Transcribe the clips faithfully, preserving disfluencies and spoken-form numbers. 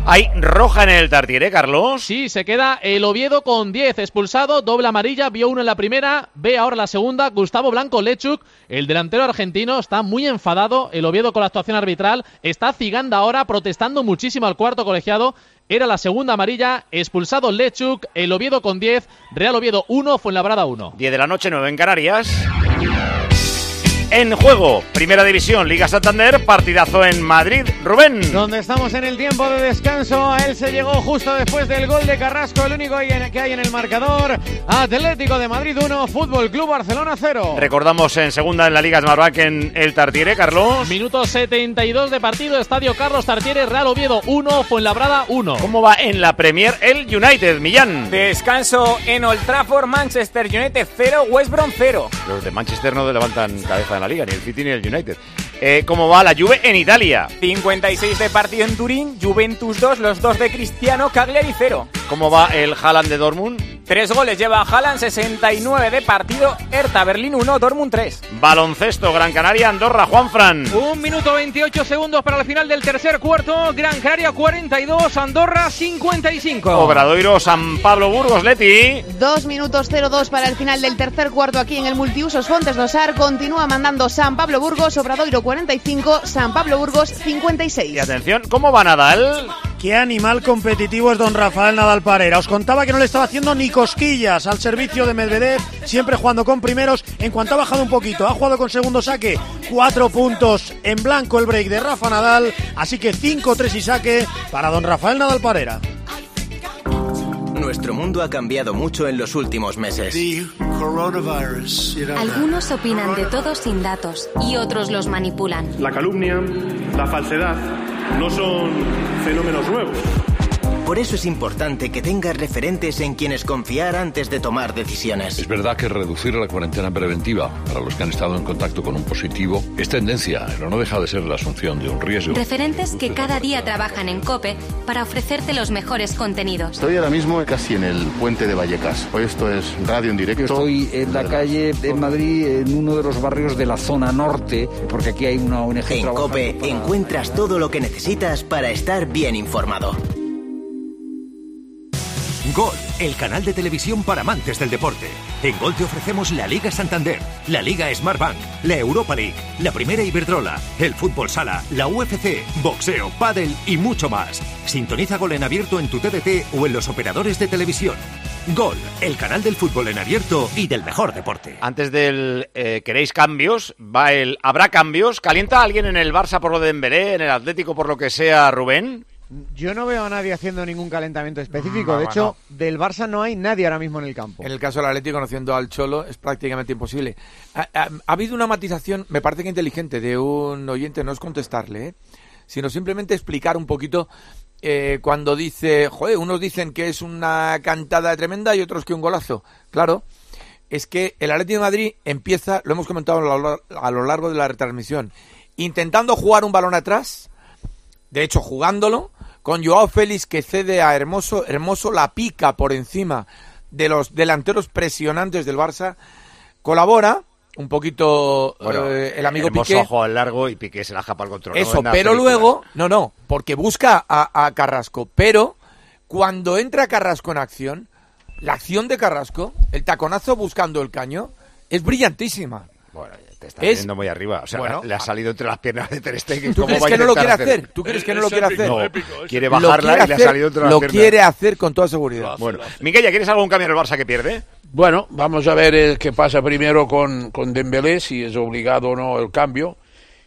Hay roja en el Tartiere, ¿eh, Carlos? Sí, se queda el Oviedo con diez, expulsado, doble amarilla, vio uno en la primera, ve ahora la segunda, Gustavo Blanco Lechuk, el delantero argentino, está muy enfadado, el Oviedo con la actuación arbitral, está ciganda ahora, protestando muchísimo al cuarto colegiado, era la segunda amarilla, expulsado Lechuk, el Oviedo con diez, Real Oviedo uno, Fuenlabrada uno. diez de la noche, nueve en Canarias. En juego, Primera División, Liga Santander, partidazo en Madrid. Rubén. Donde estamos en el tiempo de descanso, a él se llegó justo después del gol de Carrasco, el único que hay en el marcador. Atlético de Madrid uno, Fútbol Club Barcelona cero. Recordamos en segunda en la Liga Smartbank en el Tartiere, Carlos. Minuto setenta y dos de partido, Estadio Carlos Tartiere, Real Oviedo uno, Fuenlabrada uno. ¿Cómo va en la Premier el United, Millán? Descanso en Old Trafford, Manchester United cero, West Brom cero. Los de Manchester no levantan cabeza en la Liga, ni el City ni el United. Eh, ¿Cómo va la Juve en Italia? cincuenta y seis de partido en Turín, Juventus dos, los dos de Cristiano, Cagliari cero. ¿Cómo va el Haaland de Dortmund? Tres goles lleva Haaland, sesenta y nueve de partido, Hertha Berlín uno, Dortmund tres. Baloncesto, Gran Canaria, Andorra, Juanfran. Un minuto veintiocho segundos para el final del tercer cuarto, Gran Canaria cuarenta y dos, Andorra cincuenta y cinco. Obradoiro, San Pablo Burgos, Leti. Dos minutos cero dos para el final del tercer cuarto aquí en el multiusos Fontes Dosar, continúa mandando San Pablo Burgos, Obradoiro cuarenta y cinco, San Pablo Burgos cincuenta y seis. Y atención, ¿cómo va Nadal? Qué animal competitivo es don Rafael Nadal Parera. Os contaba que no le estaba haciendo ni cosquillas al servicio de Medvedev, siempre jugando con primeros. En cuanto ha bajado un poquito, ha jugado con segundo saque, cuatro puntos en blanco el break de Rafa Nadal. Así que cinco tres y saque para don Rafael Nadal Parera. Nuestro mundo ha cambiado mucho en los últimos meses. Algunos opinan de todo sin datos y otros los manipulan. La calumnia, la falsedad, no son fenómenos nuevos. Por eso es importante que tengas referentes en quienes confiar antes de tomar decisiones. Es verdad que reducir la cuarentena preventiva para los que han estado en contacto con un positivo es tendencia, pero no deja de ser la asunción de un riesgo. Referentes que cada día trabajan en COPE para ofrecerte los mejores contenidos. Estoy ahora mismo casi en el puente de Vallecas. Hoy esto es radio en directo. Estoy en la calle en Madrid, en uno de los barrios de la zona norte, porque aquí hay una O N G. En COPE para... encuentras todo lo que necesitas para estar bien informado. Gol, el canal de televisión para amantes del deporte. En Gol te ofrecemos la Liga Santander, la Liga Smartbank, la Europa League, la Primera Iberdrola, el Fútbol Sala, la U F C, boxeo, pádel y mucho más. Sintoniza Gol en abierto en tu T D T o en los operadores de televisión. Gol, el canal del fútbol en abierto y del mejor deporte. Antes del eh, ¿queréis cambios? Va el ¿habrá cambios? ¿Calienta alguien en el Barça por lo de Dembélé, en el Atlético por lo que sea, Rubén? Yo no veo a nadie haciendo ningún calentamiento específico. No, de hecho, no. del Barça no hay nadie ahora mismo en el campo. En el caso del Atlético, conociendo al Cholo, es prácticamente imposible. Ha, ha, ha habido una matización, me parece que inteligente, de un oyente, no es contestarle, ¿eh? sino simplemente explicar un poquito eh, cuando dice, joder, unos dicen que es una cantada tremenda y otros que un golazo. Claro, es que el Atlético de Madrid empieza, lo hemos comentado a lo, a lo largo de la retransmisión, intentando jugar un balón atrás, de hecho jugándolo, con Joao Félix que cede a Hermoso, Hermoso la pica por encima de los delanteros presionantes del Barça, colabora un poquito bueno, eh, el amigo Hermoso Piqué. Ojo al largo y Piqué se la japa al control. Eso, no pero luego, no, no, porque busca a, a Carrasco, pero cuando entra Carrasco en acción, la acción de Carrasco, el taconazo buscando el caño, es brillantísima. Bueno, te estás es... yendo muy arriba. O sea, bueno, le ha salido entre las piernas de Ter Stegen. ¿Tú crees que no lo quiere hacer? hacer? ¿Tú crees que no lo quiere hacer? No, quiere bajarla quiere y le ha salido entre las lo piernas. Lo quiere hacer con toda seguridad. Bueno, Miquella, ¿quieres algún cambio en el Barça que pierde? Bueno, vamos a ver eh, qué pasa primero con, con Dembélé, si es obligado o no el cambio.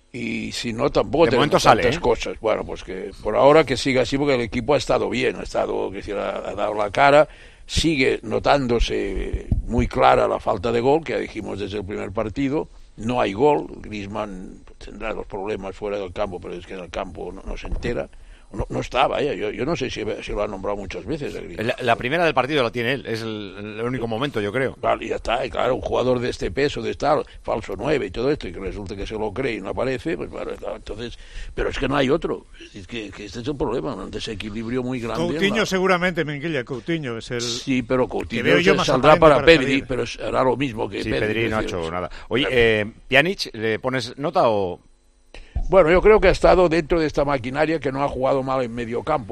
Y si no, tampoco de tenemos sale, tantas ¿eh? cosas. Bueno, pues que por ahora que siga así, porque el equipo ha estado bien, ha estado, que decir, ha, ha dado la cara. Sigue notándose muy clara la falta de gol, que ya dijimos desde el primer partido. No hay gol, Griezmann tendrá los problemas fuera del campo, pero es que en el campo no, no se entera. No, no está, vaya, yo, yo no sé si, si lo ha nombrado muchas veces. La, la primera del partido la tiene él, es el, el único momento, yo creo. Vale, y ya está, y claro, un jugador de este peso, de estar falso nueve y todo esto, y que resulta que se lo cree y no aparece, pues bueno, entonces, pero es que no hay otro, es que, que este es el problema, un desequilibrio muy grande. Coutinho la... seguramente, Menguilla, Coutinho es el... Sí, pero Coutinho veo yo se más saldrá para, para Pedri, salir. pero será lo mismo que sí, Pedri. Pedri no ha hecho nada. Oye, eh, Pjanic, ¿le pones nota o...? Bueno, yo creo que ha estado dentro de esta maquinaria, que no ha jugado mal en medio campo,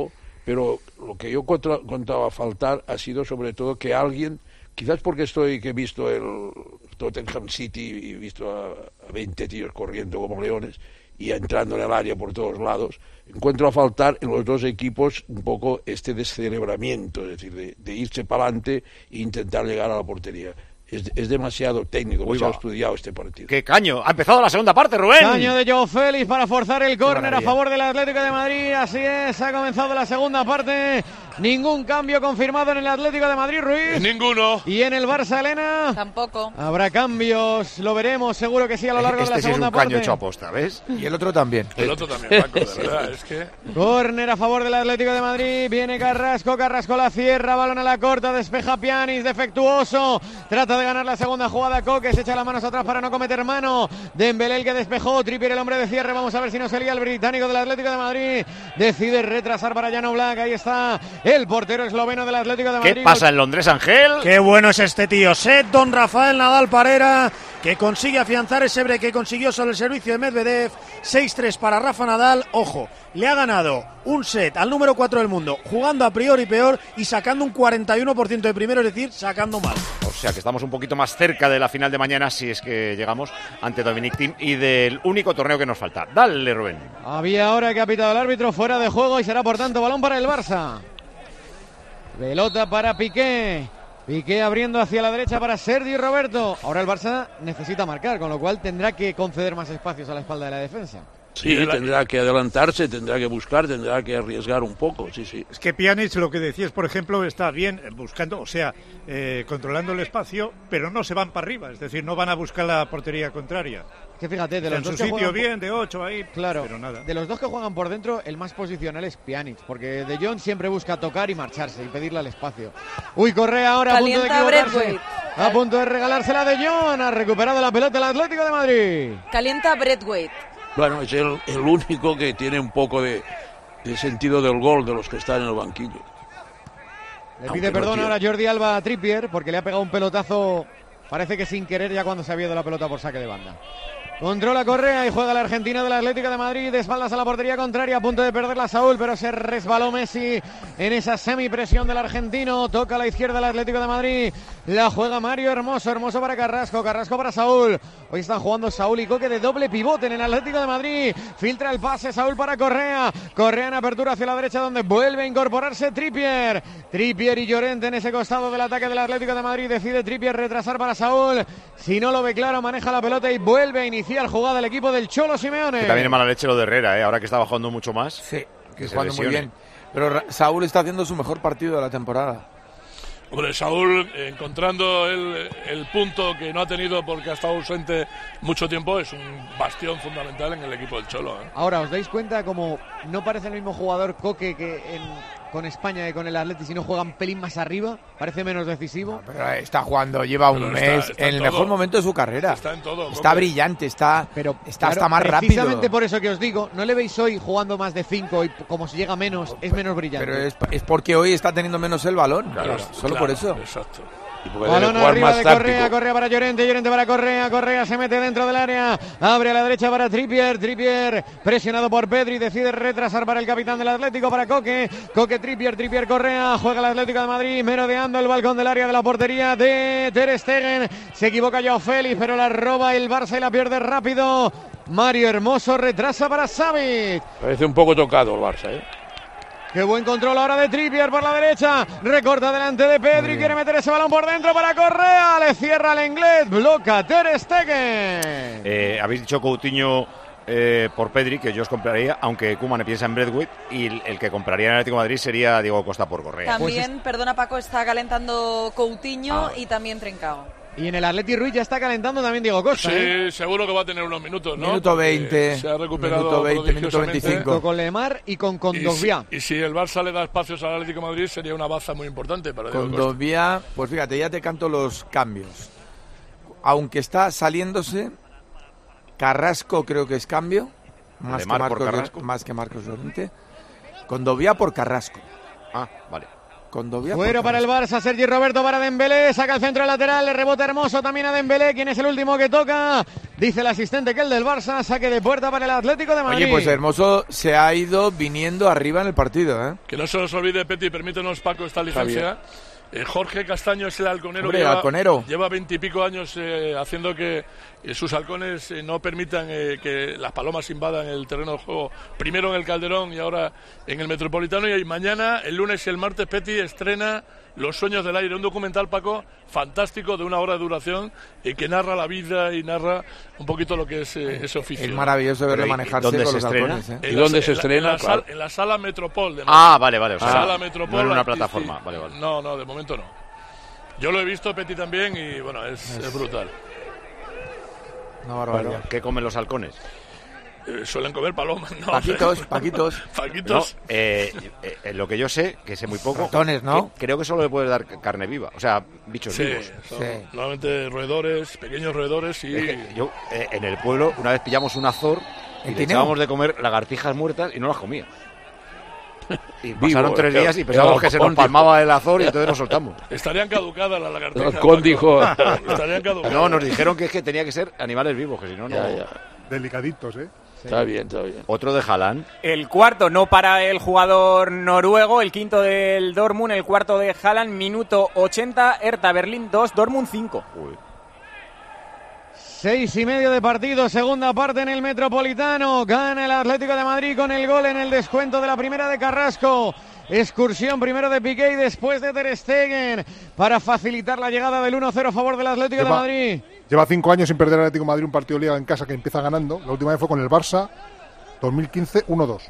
pero lo que yo contra, contaba faltar ha sido sobre todo que alguien, quizás porque estoy que he visto el Tottenham City y he visto a, a veinte tíos corriendo como leones y entrando en el área por todos lados, encuentro a faltar en los dos equipos un poco este descerebramiento, es decir, de, de irse para adelante e intentar llegar a la portería. Es, es demasiado técnico, demasiado estudiado este partido. ¡Qué caño! Ha empezado la segunda parte, Rubén. Caño de Joao Félix para forzar el córner a favor del Atlético de Madrid. Así es, ha comenzado la segunda parte. Ningún cambio confirmado en el Atlético de Madrid, Ruiz. Ninguno. ¿Y en el Barça, Elena? Tampoco. Habrá cambios, lo veremos, seguro que sí, a lo largo este de la segunda sí es un parte. caño hecho a posta, ¿ves? Y el otro también. El otro también, Paco, de verdad, es que... Córner a favor del Atlético de Madrid, viene Carrasco, Carrasco la cierra, balón a la corta, despeja Pjanic, defectuoso, trata de ganar la segunda jugada, Coque se echa las manos atrás para no cometer mano, Dembélé el que despejó, Trippier el hombre de cierre, vamos a ver si no se lía el británico del Atlético de Madrid, decide retrasar para Jan Oblak, ahí está el portero esloveno del Atlético de Madrid. ¿Qué pasa en Londres, Ángel? Qué bueno es este tío, set don Rafael Nadal Parera, que consigue afianzar ese break que consiguió sobre el servicio de Medvedev, seis tres para Rafa Nadal, ojo, le ha ganado un set al número cuatro del mundo, jugando a priori peor y sacando un cuarenta y uno por ciento de primero, es decir, sacando mal. O sea que estamos un poquito más cerca de la final de mañana, si es que llegamos, ante Dominic Thiem y del único torneo que nos falta. Dale, Rubén. Había ahora que ha pitado el árbitro fuera de juego y será por tanto balón para el Barça. Pelota para Piqué. Piqué abriendo hacia la derecha para Sergi Roberto. Ahora el Barça necesita marcar, con lo cual tendrá que conceder más espacios a la espalda de la defensa. Sí, tendrá que adelantarse, tendrá que buscar, tendrá que arriesgar un poco, sí, sí. Es que Pjanic, lo que decías, por ejemplo, está bien buscando, o sea, eh, controlando el espacio, pero no se van para arriba, es decir, no van a buscar la portería contraria. Que fíjate, de los en dos su que sitio juegan bien, de ocho ahí, claro, pero nada. De los dos que juegan por dentro, el más posicional es Pjanic, porque De Jong siempre busca tocar y marcharse y pedirle al espacio. Uy, Correa ahora a punto de equivocarse, a punto de regalársela De Jong, ha recuperado la pelota el Atlético de Madrid. Calienta Braithwaite. Bueno, es el, el único que tiene un poco de, de sentido del gol de los que están en el banquillo. Le pide perdón ahora Jordi Alba a Trippier porque le ha pegado un pelotazo, parece que sin querer, ya cuando se había ido la pelota por saque de banda. Controla Correa y juega el argentino del Atlético de Madrid, de espaldas a la portería contraria, a punto de perderla Saúl, pero se resbaló Messi en esa semipresión del argentino, toca a la izquierda el Atlético de Madrid, la juega Mario Hermoso, Hermoso para Carrasco, Carrasco para Saúl, hoy están jugando Saúl y Coque de doble pivote en el Atlético de Madrid, filtra el pase Saúl para Correa, Correa en apertura hacia la derecha donde vuelve a incorporarse Trippier, Trippier y Llorente en ese costado del ataque del Atlético de Madrid, decide Trippier retrasar para Saúl, si no lo ve claro maneja la pelota y vuelve a iniciar la jugada del equipo del Cholo Simeone. Que también es mala leche lo de Herrera, ¿eh? Ahora que está bajando mucho más. Sí, que está jugando muy bien. Pero Saúl está haciendo su mejor partido de la temporada. Hombre, Saúl eh, encontrando el, el punto que no ha tenido porque ha estado ausente mucho tiempo, es un bastión fundamental en el equipo del Cholo, ¿eh? Ahora, ¿os dais cuenta como no parece el mismo jugador Coque que en, con España y con el Atleti, si no juega un pelín más arriba? Parece menos decisivo. No, pero está jugando, lleva un Pero mes está- está en en el todo. mejor momento de su carrera. Está en todo, Está Coque. brillante, está, Pero está claro, hasta más rápido. precisamente por eso que os digo, ¿no le veis hoy jugando más de cinco y como si llega menos, es menos brillante? Pero es, es porque hoy está teniendo menos el balón. Claro, solo claro, por eso. Exacto. Y porque Balón debe jugar arriba más de táctico. Correa, Correa para Llorente, Llorente para Correa, Correa se mete dentro del área, abre a la derecha para Trippier, Trippier presionado por Pedri, decide retrasar para el capitán del Atlético, para Coque, Coque Trippier, Trippier Correa, juega el Atlético de Madrid, merodeando el balcón del área de la portería de Ter Stegen, se equivoca Joao Félix, pero la roba el Barça y la pierde rápido, Mario Hermoso retrasa para Savic. Parece un poco tocado el Barça, ¿eh? Qué buen control ahora de Trippier por la derecha. Recorta delante de Pedri. Quiere meter ese balón por dentro para Correa. Le cierra el inglés. Bloca Ter Stegen. Eh, habéis dicho Coutinho eh, por Pedri, que yo os compraría, aunque Koeman piensa en Braithwaite, y el, el que compraría en el Atlético de Madrid sería Diego Costa por Correa. También, Pues perdona Paco, está calentando Coutinho Ah. y también Trincao. Y en el Atleti Ruiz ya está calentando también Diego Costa. Sí, ¿eh? seguro que va a tener unos minutos, ¿no? Minuto Porque veinte, se ha recuperado minuto veinte, minuto prodigiosamente. veinticinco. Con Lemar y con Y si, Kondogbia. y si el Barça le da espacios al Atlético de Madrid, sería una baza muy importante para Diego Con Costa. Dovia, pues fíjate, ya te canto los cambios. Aunque está saliéndose, Carrasco creo que es cambio, más, que Lemar por Marcos, Carrasco. más que Marcos Llorente. Con Dovia por Carrasco. Ah, vale. Condovia. Fuera para el Barça, Sergi Roberto para Dembélé, saca el centro lateral, le rebota Hermoso también a Dembélé, ¿quién es el último que toca? Dice el asistente que el del Barça, saque de puerta para el Atlético de Madrid. Oye, pues Hermoso se ha ido viniendo arriba en el partido, ¿eh? Que no se nos olvide, Peti, permítenos, Paco, esta licencia. Eh, Jorge Castaño es el halconero. Hombre, que lleva, halconero. lleva veintipico años eh, haciendo que eh, sus halcones eh, no permitan eh, que las palomas invadan el terreno de juego. Primero en el Calderón y ahora en el Metropolitano. Y mañana, el lunes y el martes, Peti estrena Los Sueños del Aire, un documental, Paco, fantástico, de una hora de duración, y que narra la vida y narra un poquito lo que es eh, ese oficio. Es maravilloso verle manejarse ¿Dónde con se los estrena? halcones, ¿eh? En ¿Y la- dónde se en la- estrena? En la, Claro. sala, en la sala Metropol. De Ah, vale, vale. O sea, sala Metropol. no en una aquí, plataforma. sí. Vale, vale. No, no, de momento no. Yo lo he visto, Peti, también, y bueno, es, es brutal. Una barbaridad. Bueno, ¿qué comen los halcones? Eh, suelen comer palomas, ¿no? Paquitos, paquitos. No, Paquitos. eh, eh, lo que yo sé, que sé muy poco, Ratones, ¿no? que creo que solo le puedes dar carne viva, o sea, bichos Sí, vivos. son Sí. normalmente roedores, pequeños roedores y... Es que yo, eh, en el pueblo, una vez pillamos un azor y ¿En le Tineo? echábamos de comer lagartijas muertas y no las comía. Y Vivo, pasaron tres era- días y era pensábamos que se nos halcón, palmaba el azor y entonces nos soltamos. Estarían caducadas las lagartijas. El halcón Paco. dijo- Estarían caducadas. No, nos dijeron que es que tenía que ser animales vivos, que si no, no. Ya, ya. Delicaditos, ¿eh? Está bien, está bien. Otro de Haaland. El cuarto no para el jugador noruego, el quinto del Dortmund, el cuarto de Haaland, minuto ochenta, Hertha Berlín dos, Dortmund cinco. Uy. Seis y medio de partido, segunda parte en el Metropolitano. Gana el Atlético de Madrid con el gol en el descuento de la primera de Carrasco. Excursión primero de Piqué y después de Ter Stegen para facilitar la llegada del uno cero a favor del Atlético Lleva- de Madrid. Lleva cinco años sin perder el Atlético de Madrid un partido de Liga en casa que empieza ganando. La última vez fue con el Barça, dos mil quince, uno dos.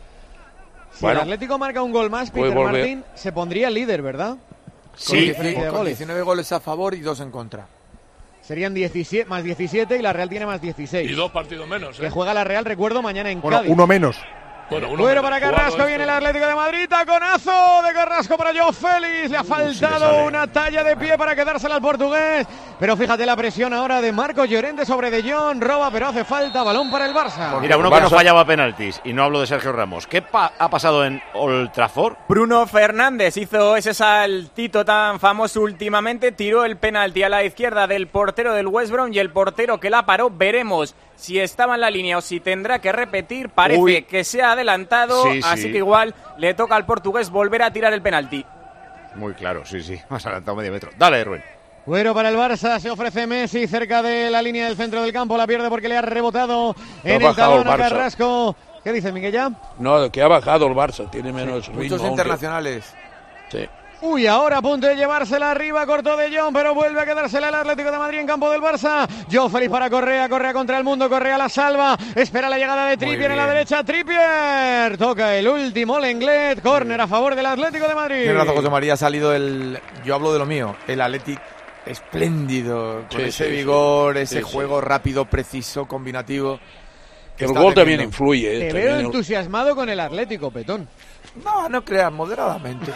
Si Bueno, el Atlético marca un gol más, puede Peter volver. Martín se pondría líder, ¿verdad? Sí, diferencia de con goles. diecinueve goles a favor y dos en contra. Serían diecisiete, más diecisiete y la Real tiene más Y dieciséis. dos partidos menos, Que ¿eh? juega la Real, recuerdo, mañana en Bueno, Cádiz. uno menos. Bueno, uno Bueno, menos. para Carrasco Jugado viene el esto. Atlético de Madrid, taconazo de Carrasco para Joao Félix, le ha faltado una talla de pie para quedársela al portugués, pero fíjate la presión ahora de Marcos Llorente sobre De Jong, roba pero hace falta, balón para el Barça. Mira, uno que no Barça- fallaba penaltis, y no hablo de Sergio Ramos. ¿Qué pa- ha pasado en Old Trafford? Bruno Fernández hizo ese saltito tan famoso últimamente, tiró el penalti a la izquierda del portero del West Brom y el portero que la paró, veremos si estaba en la línea o si tendrá que repetir, parece Uy. que se ha adelantado, Sí, sí. así que igual le toca al portugués volver a tirar el penalti. Muy claro, sí, sí, más adelantado medio metro. Dale, Rubén. Bueno, para el Barça se ofrece Messi cerca de la línea del centro del campo, la pierde porque le ha rebotado en el bajado talón a el Barça. Carrasco. ¿Qué dice Miguel ya? No, que ha bajado el Barça, tiene menos ritmo. Muchos aunque- internacionales. Sí. Uy, ahora a punto de llevársela arriba, cortó De Jong, pero vuelve a quedársela el Atlético de Madrid en campo del Barça. Joao Félix para Correa, Correa contra el mundo, Correa la salva, espera la llegada de Trippier en la bien. derecha, Trippier, toca el último Lenglet, córner a favor del Atlético de Madrid. Tiene razón, José María, ha salido el... Yo hablo de lo mío, el Athletic espléndido, con Sí, ese sí, vigor, sí. ese Sí, sí. juego rápido, preciso, combinativo. que El está gol también teniendo. influye. eh, Te también veo el- entusiasmado con el Atlético, Petón. No, no creas, moderadamente.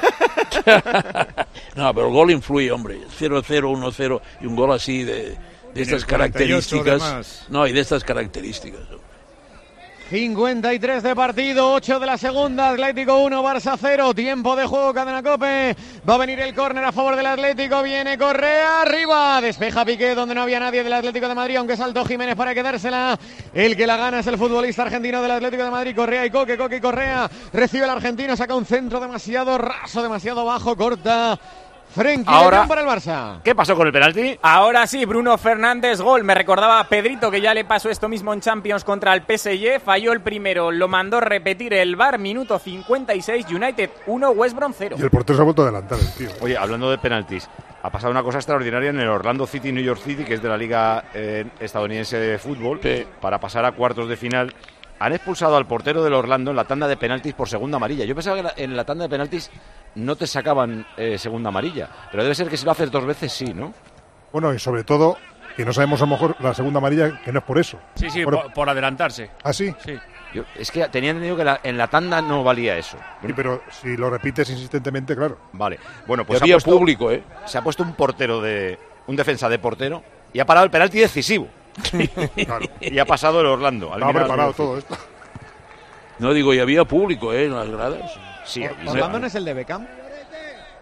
No, pero el gol influye, hombre. cero cero, uno cero y un gol así de, de En estas el cuarenta y ocho características. además. No, y de estas características. cincuenta y tres de partido, ocho de la segunda, Atlético uno, Barça cero, tiempo de juego, Cadena Cope, va a venir el córner a favor del Atlético, viene Correa, arriba, despeja Piqué donde no había nadie del Atlético de Madrid, aunque saltó Jiménez para quedársela, el que la gana es el futbolista argentino del Atlético de Madrid, Correa y Coque, Coque y Correa, recibe el argentino, saca un centro demasiado raso, demasiado bajo, corta, Frenkie Ahora- de Jong para el Barça. ¿Qué pasó con el penalti? Ahora sí, Bruno Fernández, gol. Me recordaba a Pedrito que ya le pasó esto mismo en Champions contra el P S G. Falló el primero, lo mandó repetir el V A R, minuto cincuenta y seis, United uno, West Brom cero. Y el portero se ha vuelto a adelantar, el tío. Oye, hablando de penaltis, ha pasado una cosa extraordinaria en el Orlando City, New York City, que es de la Liga eh, estadounidense de fútbol, para pasar a cuartos de final. Han expulsado al portero del Orlando en la tanda de penaltis por segunda amarilla. Yo pensaba que la- en la tanda de penaltis no te sacaban eh, segunda amarilla, pero debe ser que si lo haces dos veces sí, ¿no? Bueno, y sobre todo, que no sabemos a lo mejor la segunda amarilla, que no es por eso. Sí, sí, Por- por, por adelantarse. ¿Ah, sí? Sí. Yo, es que tenía entendido que la- en la tanda no valía eso. Sí, pero si lo repites insistentemente, claro. Vale. Bueno, pues Y había ha puesto, público, ¿eh? se ha puesto un portero de un defensa de portero y ha parado el penalti decisivo. Claro. Y ha pasado el Orlando. al Estaba mirar preparado al- todo esto. No digo, y había público, ¿eh? En las gradas. Sí, Orlando no es el de Beckham.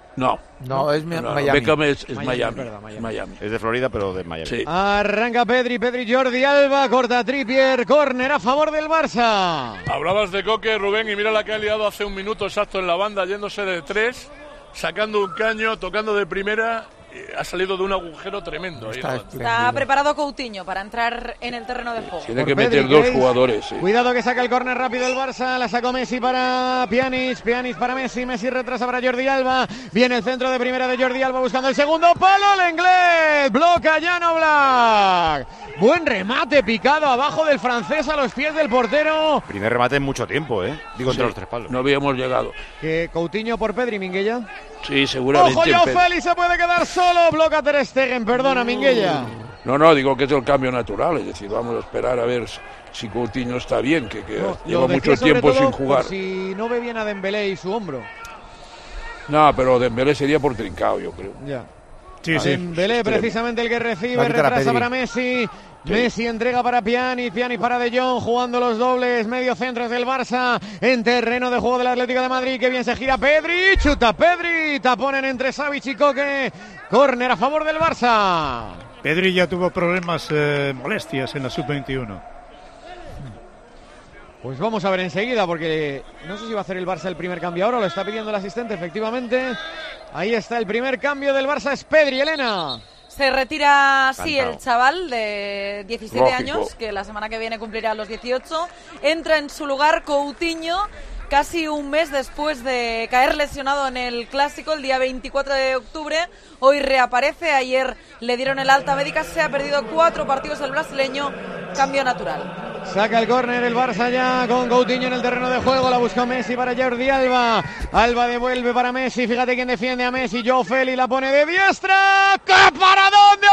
No. No, es no, Miami. Beckham es, es Miami, Miami. es verdad, Miami. Miami. Es de Florida, pero de Miami. Sí. Arranca Pedri, Pedri, Jordi Alba, corta Trippier, córner a favor del Barça. Hablabas de Coque, Rubén, y mira la que ha liado hace un minuto exacto en la banda, yéndose de tres, sacando un caño, tocando de primera. Ha salido de un agujero tremendo. Está, ahí, Está preparado Coutinho para entrar en el terreno de juego. Tiene Por que Pedri, meter dos Grace. jugadores. Sí. Cuidado que saca el córner rápido el Barça, la sacó Messi para Pjanic, Pjanic para Messi, Messi retrasa para Jordi Alba, viene el centro de primera de Jordi Alba buscando el segundo palo, el inglés, bloca Jan Oblak. Buen remate picado abajo del francés a los pies del portero. Primer remate en mucho tiempo, ¿eh? Digo, entre Sí, los tres palos. No habíamos llegado. Que Coutinho por Pedri, Minguella. Sí, seguramente. Ojo, Joao Pe- Félix se puede quedar solo, bloca Ter Stegen, perdona Minguella. No, no, digo que es el cambio natural. Es decir, vamos a esperar a ver si Coutinho está bien, que, que No, lleva lo decía mucho sobre tiempo todo sin por jugar. si no ve bien a Dembélé y su hombro. No, pero Dembélé sería por trincado, yo creo. Ya. Sí, sí. Dembélé Extremo. precisamente el que recibe, Va a quitar a retrasa Pedri. para Messi. Messi entrega para Pjanic, Pjanic para De Jong, jugando los dobles, medio centros del Barça, en terreno de juego del Atlético de Madrid, que bien se gira Pedri, chuta Pedri, taponen entre Savic y Coque, córner a favor del Barça. Pedri ya tuvo problemas, eh, molestias en la sub veintiuno. Pues vamos a ver enseguida, porque no sé si va a hacer el Barça el primer cambio ahora, lo está pidiendo el asistente, efectivamente. Ahí está el primer cambio del Barça, es Pedri, Elena. Se retira, sí, Cantao. el chaval de diecisiete Lógico. años, que la semana que viene cumplirá los dieciocho. Entra en su lugar Coutinho, casi un mes después de caer lesionado en el Clásico, el día veinticuatro de octubre. Hoy reaparece, ayer le dieron el alta médica, se ha perdido cuatro partidos el brasileño, cambio natural. Saca el córner el Barça ya con Coutinho en el terreno de juego. La busca Messi para Jordi Alba. Alba devuelve para Messi. Fíjate quién defiende a Messi. Joao Félix la pone de diestra. ¡Qué paradón de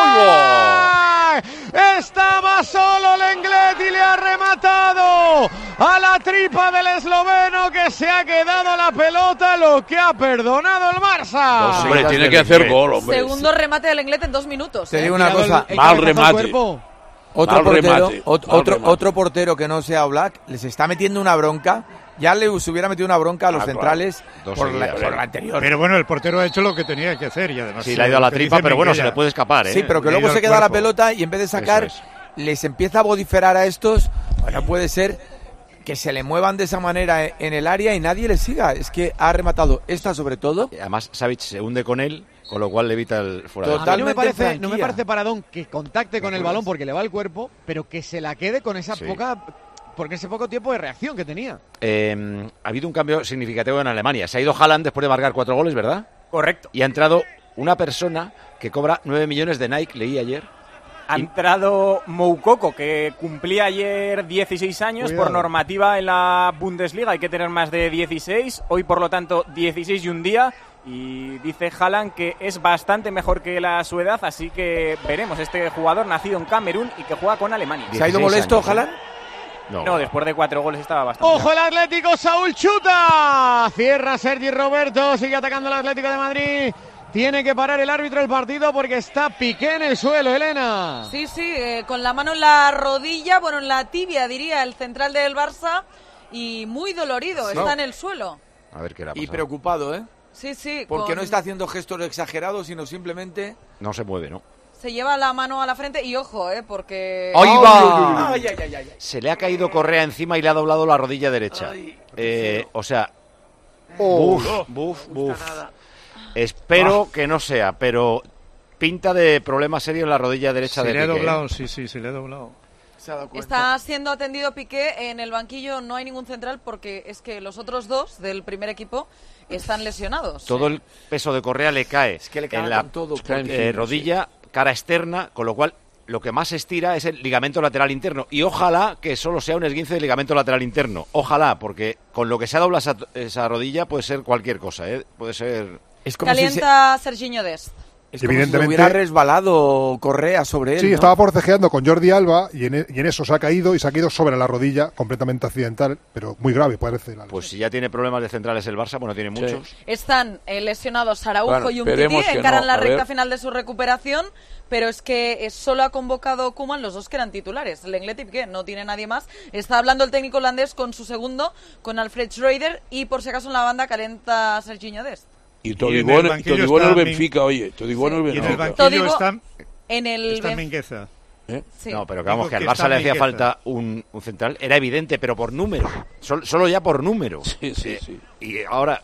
Oblak! Estaba solo Lenglet y le ha rematado a la tripa del esloveno, que se ha quedado la pelota, lo que ha perdonado el Barça. Hombre, tiene que hacer gol, hombre. Segundo remate del Lenglet en dos minutos. Te ¿eh? digo una Tirado cosa. el- el Mal cabezazo al remate. cuerpo. Otro Mal portero, remate, ot- mal otro, remate. otro portero que no sea Black les está metiendo una bronca. Ya le hubiera metido una bronca a los Ah, claro. centrales Dos por, la, seguidas, por ¿eh? la anterior. Pero bueno, el portero ha hecho lo que tenía que hacer y además... Sí, le ha ido a la tripa, pero bueno, se le puede escapar, ¿eh? Sí, pero que Le ha luego ido se al queda la cuerpo. pelota y en vez de sacar, Eso les empieza a vociferar a estos. Bueno, puede ser que se le muevan de esa manera en el área y nadie le siga. Es que ha rematado esta sobre todo. Y además, Savic se hunde con él, con lo cual le evita el fuera de A mí Totalmente no me parece, franquía. no me parece paradón que contacte con el balón porque le va al cuerpo, pero que se la quede con esa Sí. poca, porque ese poco tiempo de reacción que tenía. Eh, ha habido un cambio significativo en Alemania. Se ha ido Haaland después de marcar cuatro goles, ¿verdad? Correcto. Y ha entrado una persona que cobra nueve millones de Nike, leí ayer. Ha entrado Moukoko, que cumplía ayer dieciséis años. Cuidado. Por normativa en la Bundesliga hay que tener más de dieciséis. Hoy, por lo tanto, dieciséis y un día. Y dice Haaland que es bastante mejor que la su edad, así que veremos. Este jugador nacido en Camerún y que juega con Alemania. ¿Se ha ido dieciséis molesto años, ¿eh? Haaland? No, No, después de cuatro goles estaba bastante. ¡Ojo el Atlético! ¡Saúl chuta! Cierra Sergi Roberto, sigue atacando el Atlético de Madrid. Tiene que parar el árbitro el partido porque está Piqué en el suelo, Elena. Sí, sí, eh, con la mano en la rodilla, bueno, en la tibia, diría, el central del Barça, y muy dolorido, Sí. está en el suelo. A ver qué le ha Y pasado. preocupado, ¿eh? Sí, sí. Porque con- no está haciendo gestos exagerados, sino simplemente... No se mueve, ¿no? Se lleva la mano a la frente y ojo, eh, porque... ¡Ahí ¡Ay, va! ay, Se le ha caído Correa encima y le ha doblado la rodilla derecha. Eh, o sea, buf, buf, buf. Espero que no sea, pero pinta de problema serio en la rodilla derecha Se de le ha Piqué. doblado, sí, sí, se le ha doblado. Se ha dado cuenta. Está siendo atendido Piqué, en el banquillo no hay ningún central porque es que los otros dos del primer equipo están lesionados. Todo el peso de Correa le cae, que le cae en la con todo, eh, porque- rodilla, cara externa, con lo cual lo que más estira es el ligamento lateral interno. Y ojalá que solo sea un esguince de ligamento lateral interno. Ojalá, porque con lo que se ha doblado esa, esa rodilla puede ser cualquier cosa, ¿eh? Puede ser... Es como si se, Calienta Serginho Dest. es como si se Evidentemente- hubiera resbalado Correa sobre él, Sí, ¿no? estaba forcejeando con Jordi Alba y en, e- y en eso se ha caído y se ha caído sobre la rodilla, completamente accidental, pero muy grave, parece. La Pues si ya tiene problemas de centrales el Barça, bueno, tiene muchos. Están eh, lesionados Araujo Bueno, y Umtiti, esperemos que encaran no, la a recta ver. final de su recuperación, pero es que eh, solo ha convocado Koeman los dos que eran titulares, Lenglet y Piqué, no tiene nadie más. Está hablando el técnico holandés con su segundo, con Alfred Schreuder, y por si acaso en la banda calienta Serginho Dest. Y Todibo en el, Todibo en el Benfica, oye, Todibo en el Benfica. Y en el banquillo está, en el está Benf- Mingueza. ¿Eh? Sí. No, pero que vamos, Digo que al que Barça le hacía está falta un, un central, era evidente, pero por número, Sol, solo ya por número. Sí, sí, Eh, sí. Y ahora,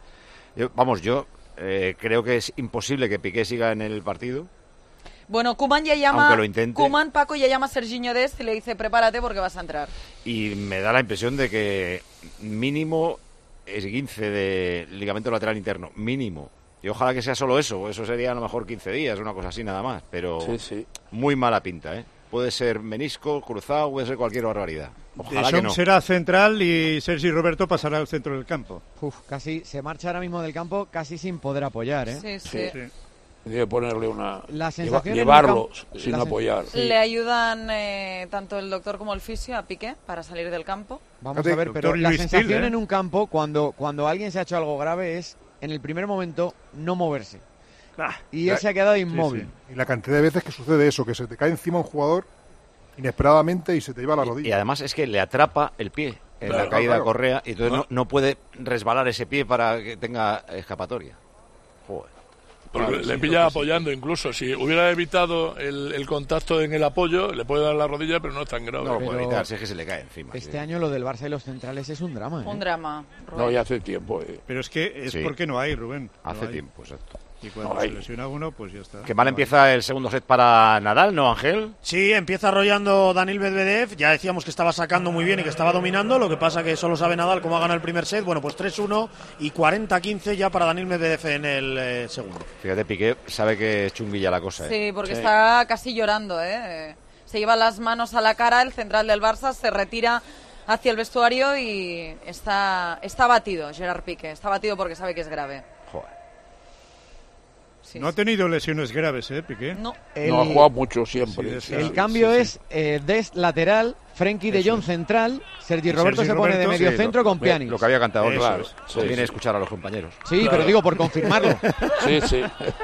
yo- vamos, yo eh, creo que es imposible que Piqué siga en el partido. Bueno, Koeman ya llama. Aunque lo intente. Koeman, Paco ya llama a Serginho Dest y le dice: prepárate porque vas a entrar. Y me da la impresión de que mínimo esguince de ligamento lateral interno, mínimo. Y ojalá que sea solo eso, eso sería a lo mejor quince días, una cosa así nada más, pero Sí, sí. muy mala pinta, ¿eh? Puede ser menisco, cruzado, puede ser cualquier barbaridad. Ojalá que Deschamps no. será central y Sergi Roberto pasará al centro del campo. Uf, casi se marcha ahora mismo del campo casi sin poder apoyar, ¿eh? Sí, sí. Sí. Debe ponerle una... La lleva- sensación en llevarlo un campo- sin la sen- apoyar. Le ayudan eh, tanto el doctor como el fisio a Piqué para salir del campo. Vamos Fíjate, a ver, pero doctor la Luis sensación Till, ¿eh? en un campo cuando, cuando alguien se ha hecho algo grave es, en el primer momento, no moverse. Y él la- se ha quedado sí, inmóvil. sí. Y la cantidad de veces que sucede eso, que se te cae encima un jugador inesperadamente y se te lleva la rodilla. Y además es que le atrapa el pie en Claro, la caída claro. Correa y entonces Ah. no, no puede resbalar ese pie para que tenga escapatoria. Joder. Porque Claro, le sí, pilla creo que sí. apoyando incluso. Si hubiera evitado el, el contacto en el apoyo, le puede dar la rodilla, pero no es tan grave. No lo puede Pero- evitar, si es que se le cae encima. Este sí. año lo del Barça y los centrales es un drama, ¿eh? Un drama. No, Rubén. ya hace tiempo. eh. Pero es que es Sí. porque no hay, Rubén. No Hace hay. tiempo, exacto. Y cuando No se hay. lesiona uno, pues ya está. Qué mal empieza el segundo set para Nadal, ¿no, Ángel? Sí, empieza arrollando Daniil Medvedev. Ya decíamos que estaba sacando muy bien y que estaba dominando. Lo que pasa que solo sabe Nadal cómo ha ganado el primer set. Bueno, pues tres uno y cuarenta quince ya para Daniil Medvedev en el eh, segundo. Fíjate, Piqué sabe que es chunguilla la cosa, ¿eh? Sí, porque Sí. está casi llorando, ¿eh? Se lleva las manos a la cara, el central del Barça se retira hacia el vestuario y está, está abatido, Gerard Piqué. Está abatido porque sabe que es grave. Joder. Sí, No ha sí. tenido lesiones graves, ¿eh, Piqué? No. El, No ha jugado mucho siempre. Sí, el sí, cambio sí, sí. es eh, Dest lateral, Frenkie de Eso Jong es. central, Sergi Y Roberto Sergi se pone de Roberto, medio Sí, centro lo- con Pjanic. Lo que había cantado, Eso claro. es. Sí, Viene sí. a escuchar a los compañeros. Sí, pero digo por confirmarlo. Sí, sí.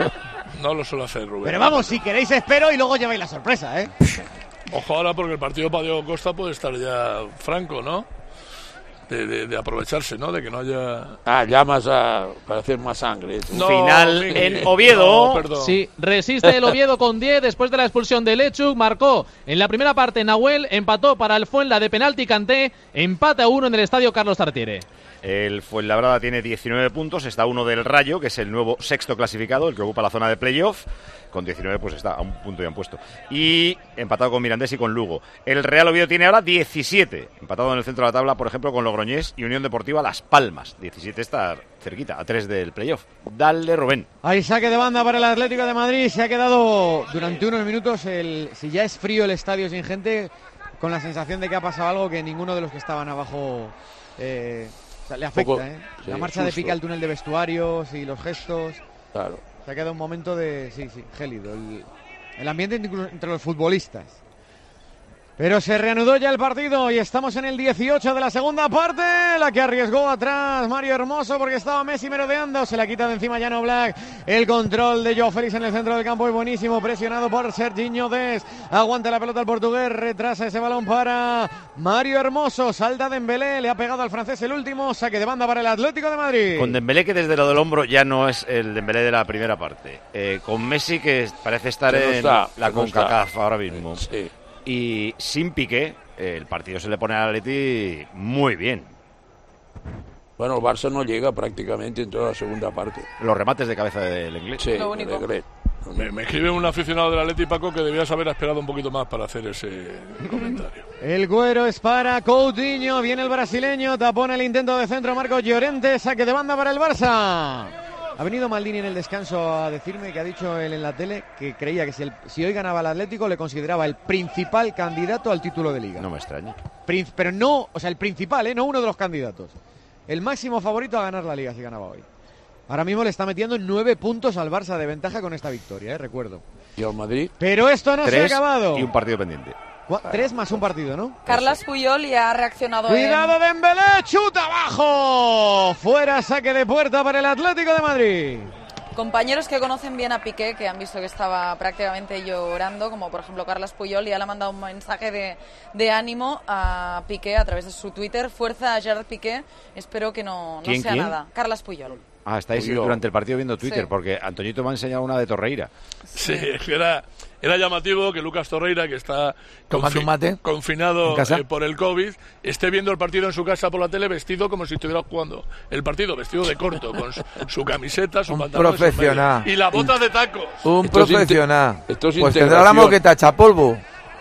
No lo suele hacer, Rubén. Pero vamos, si queréis espero y luego lleváis la sorpresa, ¿eh? Ojo ahora porque el partido para Diego Costa puede estar ya franco, ¿no? De, de- de aprovecharse, ¿no? De que no haya... Ah, llamas a, para hacer más sangre. No, Final Miki. en Oviedo. No, perdón. Sí, resiste el Oviedo con diez después de la expulsión de Lechuk. Marcó en la primera parte Nahuel, empató para el Fuenla de penalti Kanté, empate a uno en el estadio Carlos Tartiere. El Fuenlabrada tiene diecinueve puntos, está uno del Rayo, que es el nuevo sexto clasificado, el que ocupa la zona de playoff. Con diecinueve pues está a un punto y han puesto. Y empatado con Mirandés y con Lugo. El Real Oviedo tiene ahora diecisiete, empatado en el centro de la tabla, por ejemplo, con Logroñés y Unión Deportiva Las Palmas. diecisiete está cerquita, a tres del playoff. Dale, Rubén. Hay saque de banda para el Atlético de Madrid. Se ha quedado durante unos minutos, el, si ya es frío el estadio sin gente, con la sensación de que ha pasado algo que ninguno de los que estaban abajo eh, o sea, le afecta. Poco, ¿eh? sí, La marcha de susto. Piqué al túnel de vestuarios y los gestos. Claro. Se ha quedado un momento de, sí, sí, gélido. El, el ambiente incluso entre los futbolistas. Pero se reanudó ya el partido y estamos en el dieciocho de la segunda parte. La que arriesgó atrás Mario Hermoso porque estaba Messi merodeando. Se la quita de encima Jan Oblak. El control de Joao Félix en el centro del campo es buenísimo. Presionado por Serginho Dest. Aguanta la pelota el portugués. Retrasa ese balón para Mario Hermoso. Salta Dembélé. Le ha pegado al francés el último. Saque de banda para el Atlético de Madrid. Con Dembélé, que desde lo del hombro ya no es el Dembélé de la primera parte. Eh, con Messi, que parece estar Que no en está, la que no CONCACAF está. ahora mismo. Sí. Y sin Piqué, eh, el partido se le pone al Atleti muy bien. Bueno, el Barça no llega prácticamente en toda la segunda parte. Los remates de cabeza del inglés. Sí, Lo único. de Gret. Me, me escribe un aficionado del Atleti, Paco, que debías haber esperado un poquito más para hacer ese comentario. El cuero es para Coutinho, viene el brasileño, tapona el intento de centro Marcos Llorente, saque de banda para el Barça. Ha venido Maldini en el descanso a decirme que ha dicho él en la tele que creía que si, el, si hoy ganaba el Atlético le consideraba el principal candidato al título de Liga. No me extraña. Prin- pero no, o sea, el principal, ¿eh? No uno de los candidatos. El máximo favorito a ganar la Liga si ganaba hoy. Ahora mismo le está metiendo nueve puntos al Barça de ventaja con esta victoria, ¿eh? Recuerdo. ¿Y al Madrid? Pero esto no se ha Tres acabado. y un partido pendiente. Cua- Tres más un partido, ¿no? Carlas Puyol ya ha reaccionado. Cuidado en... Dembélé, chuta abajo. Fuera, saque de puerta para el Atlético de Madrid. Compañeros que conocen bien a Piqué, que han visto que estaba prácticamente llorando, como por ejemplo Carlas Puyol, ya le ha mandado un mensaje de, de ánimo a Piqué a través de su Twitter. Fuerza a Gerard Piqué, espero que no, no ¿Quién, sea quién? nada. Carlas Puyol. Ah, estáis Yo. durante el partido viendo Twitter, Sí. porque Antoñito me ha enseñado una de Torreira. Sí, era, era llamativo que Lucas Torreira, que está Tomando confi- un mate. confinado ¿En casa? eh, por el COVID, esté viendo el partido en su casa por la tele vestido como si estuviera jugando el partido, vestido de corto, con su, su camiseta, su Un pantalón, su profesional. media, y la bota de tacos. Un Esto es inte- profesional. esto es Pues tendrá la integración. moqueta chapolvo.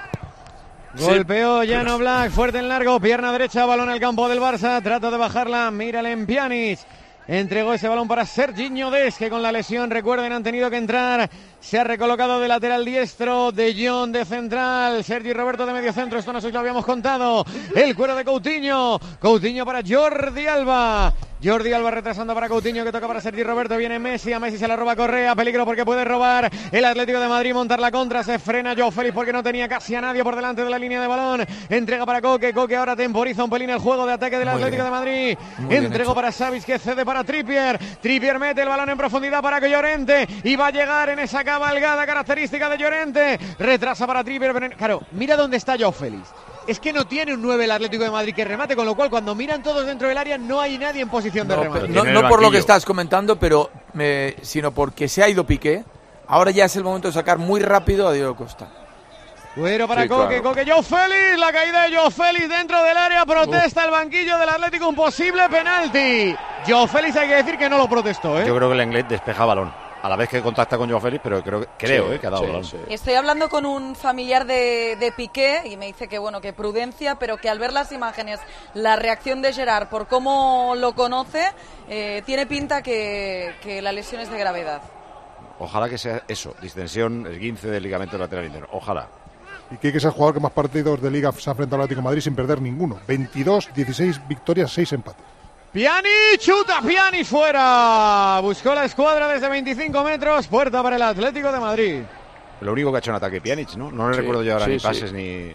Golpeó Llano Black, fuerte en largo, pierna derecha, balón al campo del Barça, trata de bajarla, mírale en Pjanic. Entregó ese balón para Serginho Dest, que con la lesión, recuerden, han tenido que entrar. Se ha recolocado de lateral diestro, De Jong de central, Sergi Roberto de medio centro, esto no sé si lo habíamos contado. El cuero de Coutinho, Coutinho para Jordi Alba. Jordi Alba retrasando para Coutinho, que toca para Sergi Roberto, viene Messi, a Messi se la roba Correa, peligro porque puede robar el Atlético de Madrid, montar la contra, se frena Joao Félix porque no tenía casi a nadie por delante de la línea de balón, entrega para Coque, Coque ahora temporiza un pelín el juego de ataque del Muy Atlético bien. de Madrid, Muy bien entregó hecho. para Savic, que cede para Trippier, Trippier mete el balón en profundidad para Llorente y va a llegar en esa cabalgada característica de Llorente, retrasa para Trippier, pero, claro, mira dónde está Joao Félix. Es que no tiene un nueve el Atlético de Madrid que remate, con lo cual cuando miran todos dentro del área no hay nadie en posición de No, remate. no, no por lo que estás comentando, pero eh, sino porque se ha ido Piqué. Ahora ya es el momento de sacar muy rápido a Diego Costa. Cuero para Sí, Coque, claro. Coque, Joao Félix, la caída de Joao Félix dentro del área, protesta el banquillo del Atlético, un posible penalti. Joao Félix hay que decir que no lo protestó, ¿eh? Yo creo que el inglés despeja balón. A la vez que contacta con Joao Félix, pero creo, creo Sí, eh, que ha dado sí, balón. sí. Estoy hablando con un familiar de, de Piqué y me dice que bueno, que prudencia, pero que al ver las imágenes, la reacción de Gerard por cómo lo conoce, eh, tiene pinta que, que la lesión es de gravedad. Ojalá que sea eso, distensión, esguince del ligamento lateral interno. Ojalá. Y que es el jugador que más partidos de Liga se ha enfrentado al Atlético de Madrid sin perder ninguno. veintidós, dieciséis victorias, seis empates. Pjanic, chuta Pjanic fuera. Buscó la escuadra desde veinticinco metros, puerta para el Atlético de Madrid. Lo único que ha hecho en ataque Pjanic, ¿no? No le Sí, recuerdo yo ahora sí, ni sí. pases ni...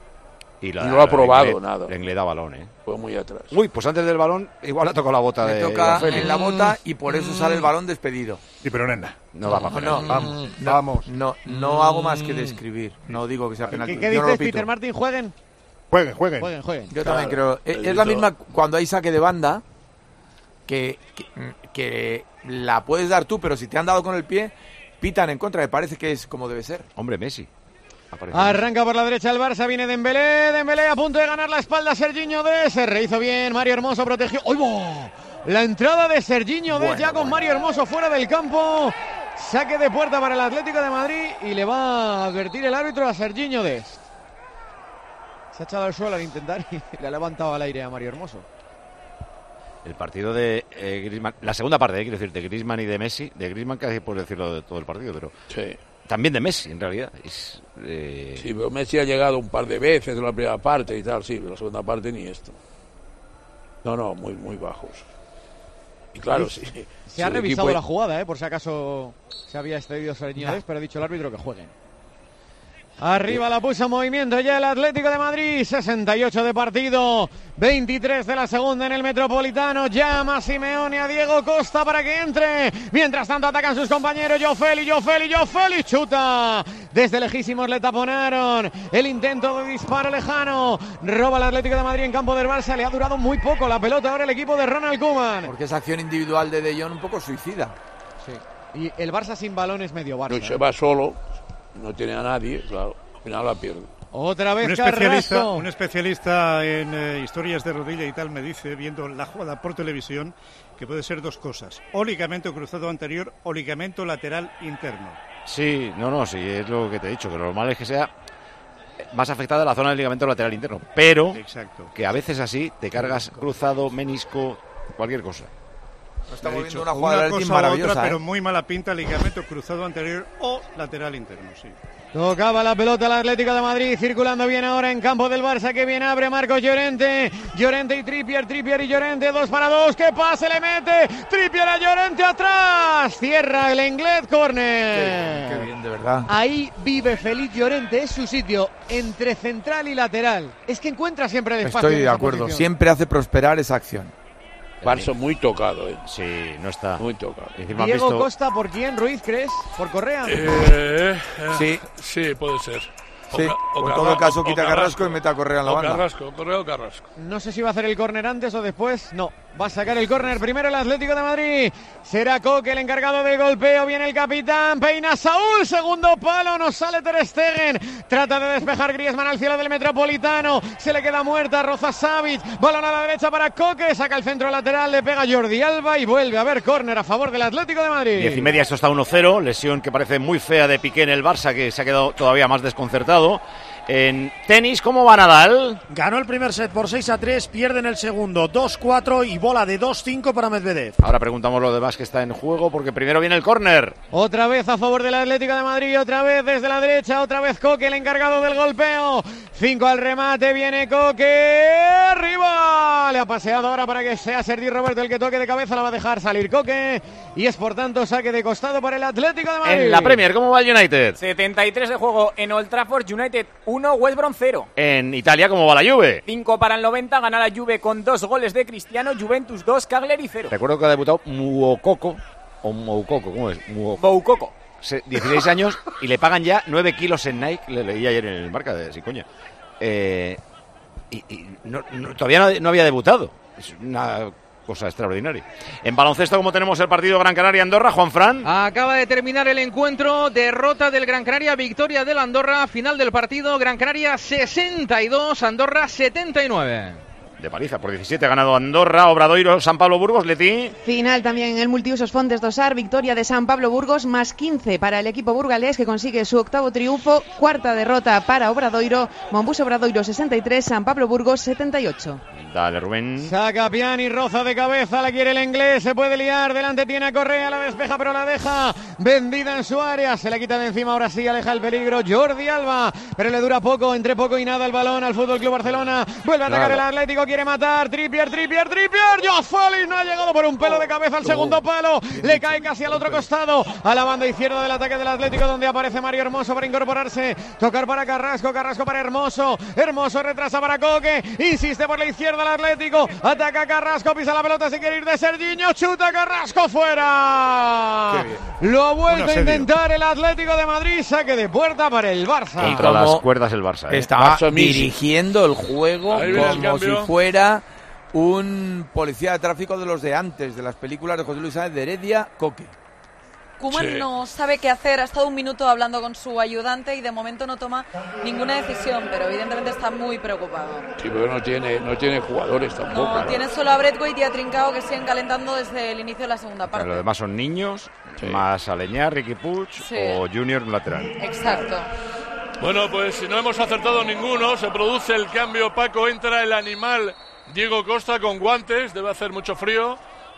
Y No ha probado Lenglet- nada. Lenglet da balón, ¿eh? Fue muy atrás. Uy, pues antes del balón igual ha tocado la bota Le de toca Joao Félix. en la bota y por eso sale el balón despedido. Sí, pero nena. No va para No, Vamos, no, vamos. No, no hago más que describir. No digo que sea penalti. ¿Qué, qué Yo no lo dices, pito. Peter Martin? ¿Jueguen? Jueguen, jueguen. Jueguen, jueguen. Yo Claro, también creo. Es, es el la hito. misma cuando hay saque de banda, que, que, que la puedes dar tú, pero si te han dado con el pie, pitan en contra. Me parece que es como debe ser. Hombre, Messi. Aparece Arranca por la derecha el Barça, viene Dembélé, Dembélé a punto de ganar la espalda, Serginho Dest, se rehizo bien, Mario Hermoso protegió. ¡Oigo! La entrada de Serginho Dest Bueno, ya con bueno. Mario Hermoso fuera del campo. Saque de puerta para el Atlético de Madrid y le va a advertir el árbitro a Serginho Dest. Se ha echado al suelo al intentar y le ha levantado al aire a Mario Hermoso. el partido de eh, Griezmann, la segunda parte, eh, quiero decir, de Griezmann y de Messi, de Griezmann casi puedes decirlo de todo el partido, pero Sí. también de Messi, en realidad. Es, eh, Sí, pero Messi ha llegado un par de veces en la primera parte y tal, sí, pero la segunda parte ni esto. No, no, muy, muy bajos. Y claro, sí. Se sí, ha el revisado equipo- la jugada, ¿eh? Por si acaso se había excedido Serginho Dest, pero ha dicho el árbitro que jueguen. Arriba la puso en movimiento ya el Atlético de Madrid, sesenta y ocho de partido, veintitrés de la segunda en el Metropolitano, llama Simeone a Diego Costa para que entre, mientras tanto atacan sus compañeros, Joao Félix, Joao Félix, Joao Félix, chuta, desde lejísimos le taponaron, el intento de disparo lejano, roba el Atlético de Madrid en campo del Barça, le ha durado muy poco la pelota ahora el equipo de Ronald Koeman. Porque esa acción individual de De Jong un poco suicida. Sí. Y el Barça sin balón es medio Barça. No, se va solo, no tiene a nadie, claro, al final la pierde. Otra vez Un especialista, Carrasco. un especialista en eh, historias de rodilla y tal me dice, viendo la jugada por televisión, que puede ser dos cosas: o ligamento cruzado anterior o ligamento lateral interno. sí, no, no, sí, es lo que te he dicho, que lo normal es que sea más afectada la zona del ligamento lateral interno, pero Exacto. que a veces así te cargas cruzado, menisco, cualquier cosa. Estamos He viendo dicho, una jugada del cosa team u otra, maravillosa. pero ¿eh? muy mala pinta, ligamento cruzado anterior o lateral interno, sí. Tocaba la pelota el Atlético de Madrid, circulando bien ahora en campo del Barça, que bien abre Marcos Llorente, Llorente y Trippier, Trippier y Llorente, dos para dos, que pase le mete, Trippier a Llorente atrás, cierra el Englet, córner. Qué bien, de verdad. Ahí vive feliz Llorente, es su sitio, entre central y lateral, es que encuentra siempre el espacio. Estoy en de esa acuerdo. posición. Siempre hace prosperar esa acción. Barça muy tocado, ¿eh? Sí, no está. Muy tocado. Encima han Diego visto- Costa, ¿por quién? Ruiz, ¿crees? ¿Por Correa? Eh, eh, Sí. sí, puede ser. O Sí, Ca- o en todo Carra- caso o quita a Carrasco y mete a Correa en la o banda. Carrasco, Correa o Carrasco. No sé si va a hacer el córner antes o después, no. Va a sacar el córner primero el Atlético de Madrid. Será Coque el encargado del golpeo. Viene el capitán. Peina Saúl. Segundo palo. No sale Ter Stegen. Trata de despejar Griezmann al cielo del Metropolitano. Se le queda muerta. Roza Savic. Balón a la derecha para Coque. Saca el centro lateral. Le pega Jordi Alba y vuelve a haber córner a favor del Atlético de Madrid. Diez y media, esto está uno cero. Lesión que parece muy fea de Piqué en el Barça, que se ha quedado todavía más desconcertado. En tenis, ¿cómo va Nadal? Ganó el primer set por seis a tres, pierde en el segundo dos cuatro y bola de dos cinco para Medvedev. Ahora preguntamos lo demás que está en juego, porque primero viene el córner. Otra vez a favor del Atlético de Madrid, otra vez desde la derecha, otra vez Coque, el encargado del golpeo. Cinco al remate, viene Coque, arriba. Le ha paseado ahora para que sea Sergi Roberto el que toque de cabeza, la va a dejar salir Coque. Y es por tanto saque de costado para el Atlético de Madrid. En la Premier, ¿cómo va el United? setenta y tres de juego en Old Trafford, United uno, West Brom cero. En Italia, ¿cómo va la Juve? cinco para el noventa, gana la Juve con dos goles de Cristiano, Juventus dos, Cagliari cero. Recuerdo que ha debutado Moukoko, o Moukoko, ¿cómo es? Moukoko. dieciséis años y le pagan ya nueve kilos en Nike, le leí ayer en el marca de Sicoña. Eh, y y no, no, todavía no, no había debutado. Es una cosa extraordinaria. En baloncesto, como tenemos el partido Gran Canaria-Andorra, Juanfran. Acaba de terminar el encuentro, derrota del Gran Canaria, victoria del Andorra, final del partido, Gran Canaria sesenta y dos, Andorra setenta y nueve. De paliza, por diecisiete ha ganado Andorra, Obradoiro, San Pablo Burgos, Leti. Final también en el Multiusos Fontes Dosar, victoria de San Pablo Burgos, más quince para el equipo burgalés que consigue su octavo triunfo, cuarta derrota para Obradoiro, Mombus Obradoiro sesenta y tres, San Pablo Burgos setenta y ocho. Dale, Rubén. Saca Piani, roza de cabeza, la quiere el inglés, se puede liar, delante tiene a Correa, la despeja pero la deja vendida en su área, se la quita de encima, ahora sí aleja el peligro Jordi Alba, pero le dura poco, entre poco y nada el balón al Fútbol Club Barcelona, vuelve a atacar claro. El Atlético, quiere matar, Trippier, Trippier, Trippier, Joao Félix no ha llegado por un pelo de cabeza al segundo palo, le cae casi al otro costado, a la banda izquierda del ataque del Atlético donde aparece Mario Hermoso para incorporarse, tocar para Carrasco, Carrasco para Hermoso, Hermoso retrasa para Coque, insiste por la izquierda el Atlético, ataca Carrasco, pisa la pelota, se quiere ir de Serginho, chuta Carrasco fuera. Lo ha vuelto a intentar el Atlético de Madrid, saque de puerta para el Barça. Contra las cuerdas el Barça. ¿eh? Estaba dirigiendo el juego como si fuera un policía de tráfico de los de antes, de las películas de José Luis Sáenz de Heredia, Coque. Koeman sí. no sabe qué hacer, ha estado un minuto hablando con su ayudante y de momento no toma ninguna decisión, pero evidentemente está muy preocupado. Sí, pero no tiene, no tiene jugadores tampoco. No, ¿no? Tiene solo a Braithwaite y a Trincao que siguen calentando desde el inicio de la segunda parte. Los demás son niños, sí. más Aleñá, Riqui Puig sí. o Junior lateral. Exacto. Bueno, pues si no hemos acertado ninguno, se produce el cambio, Paco, entra el animal Diego Costa con guantes, debe hacer mucho frío.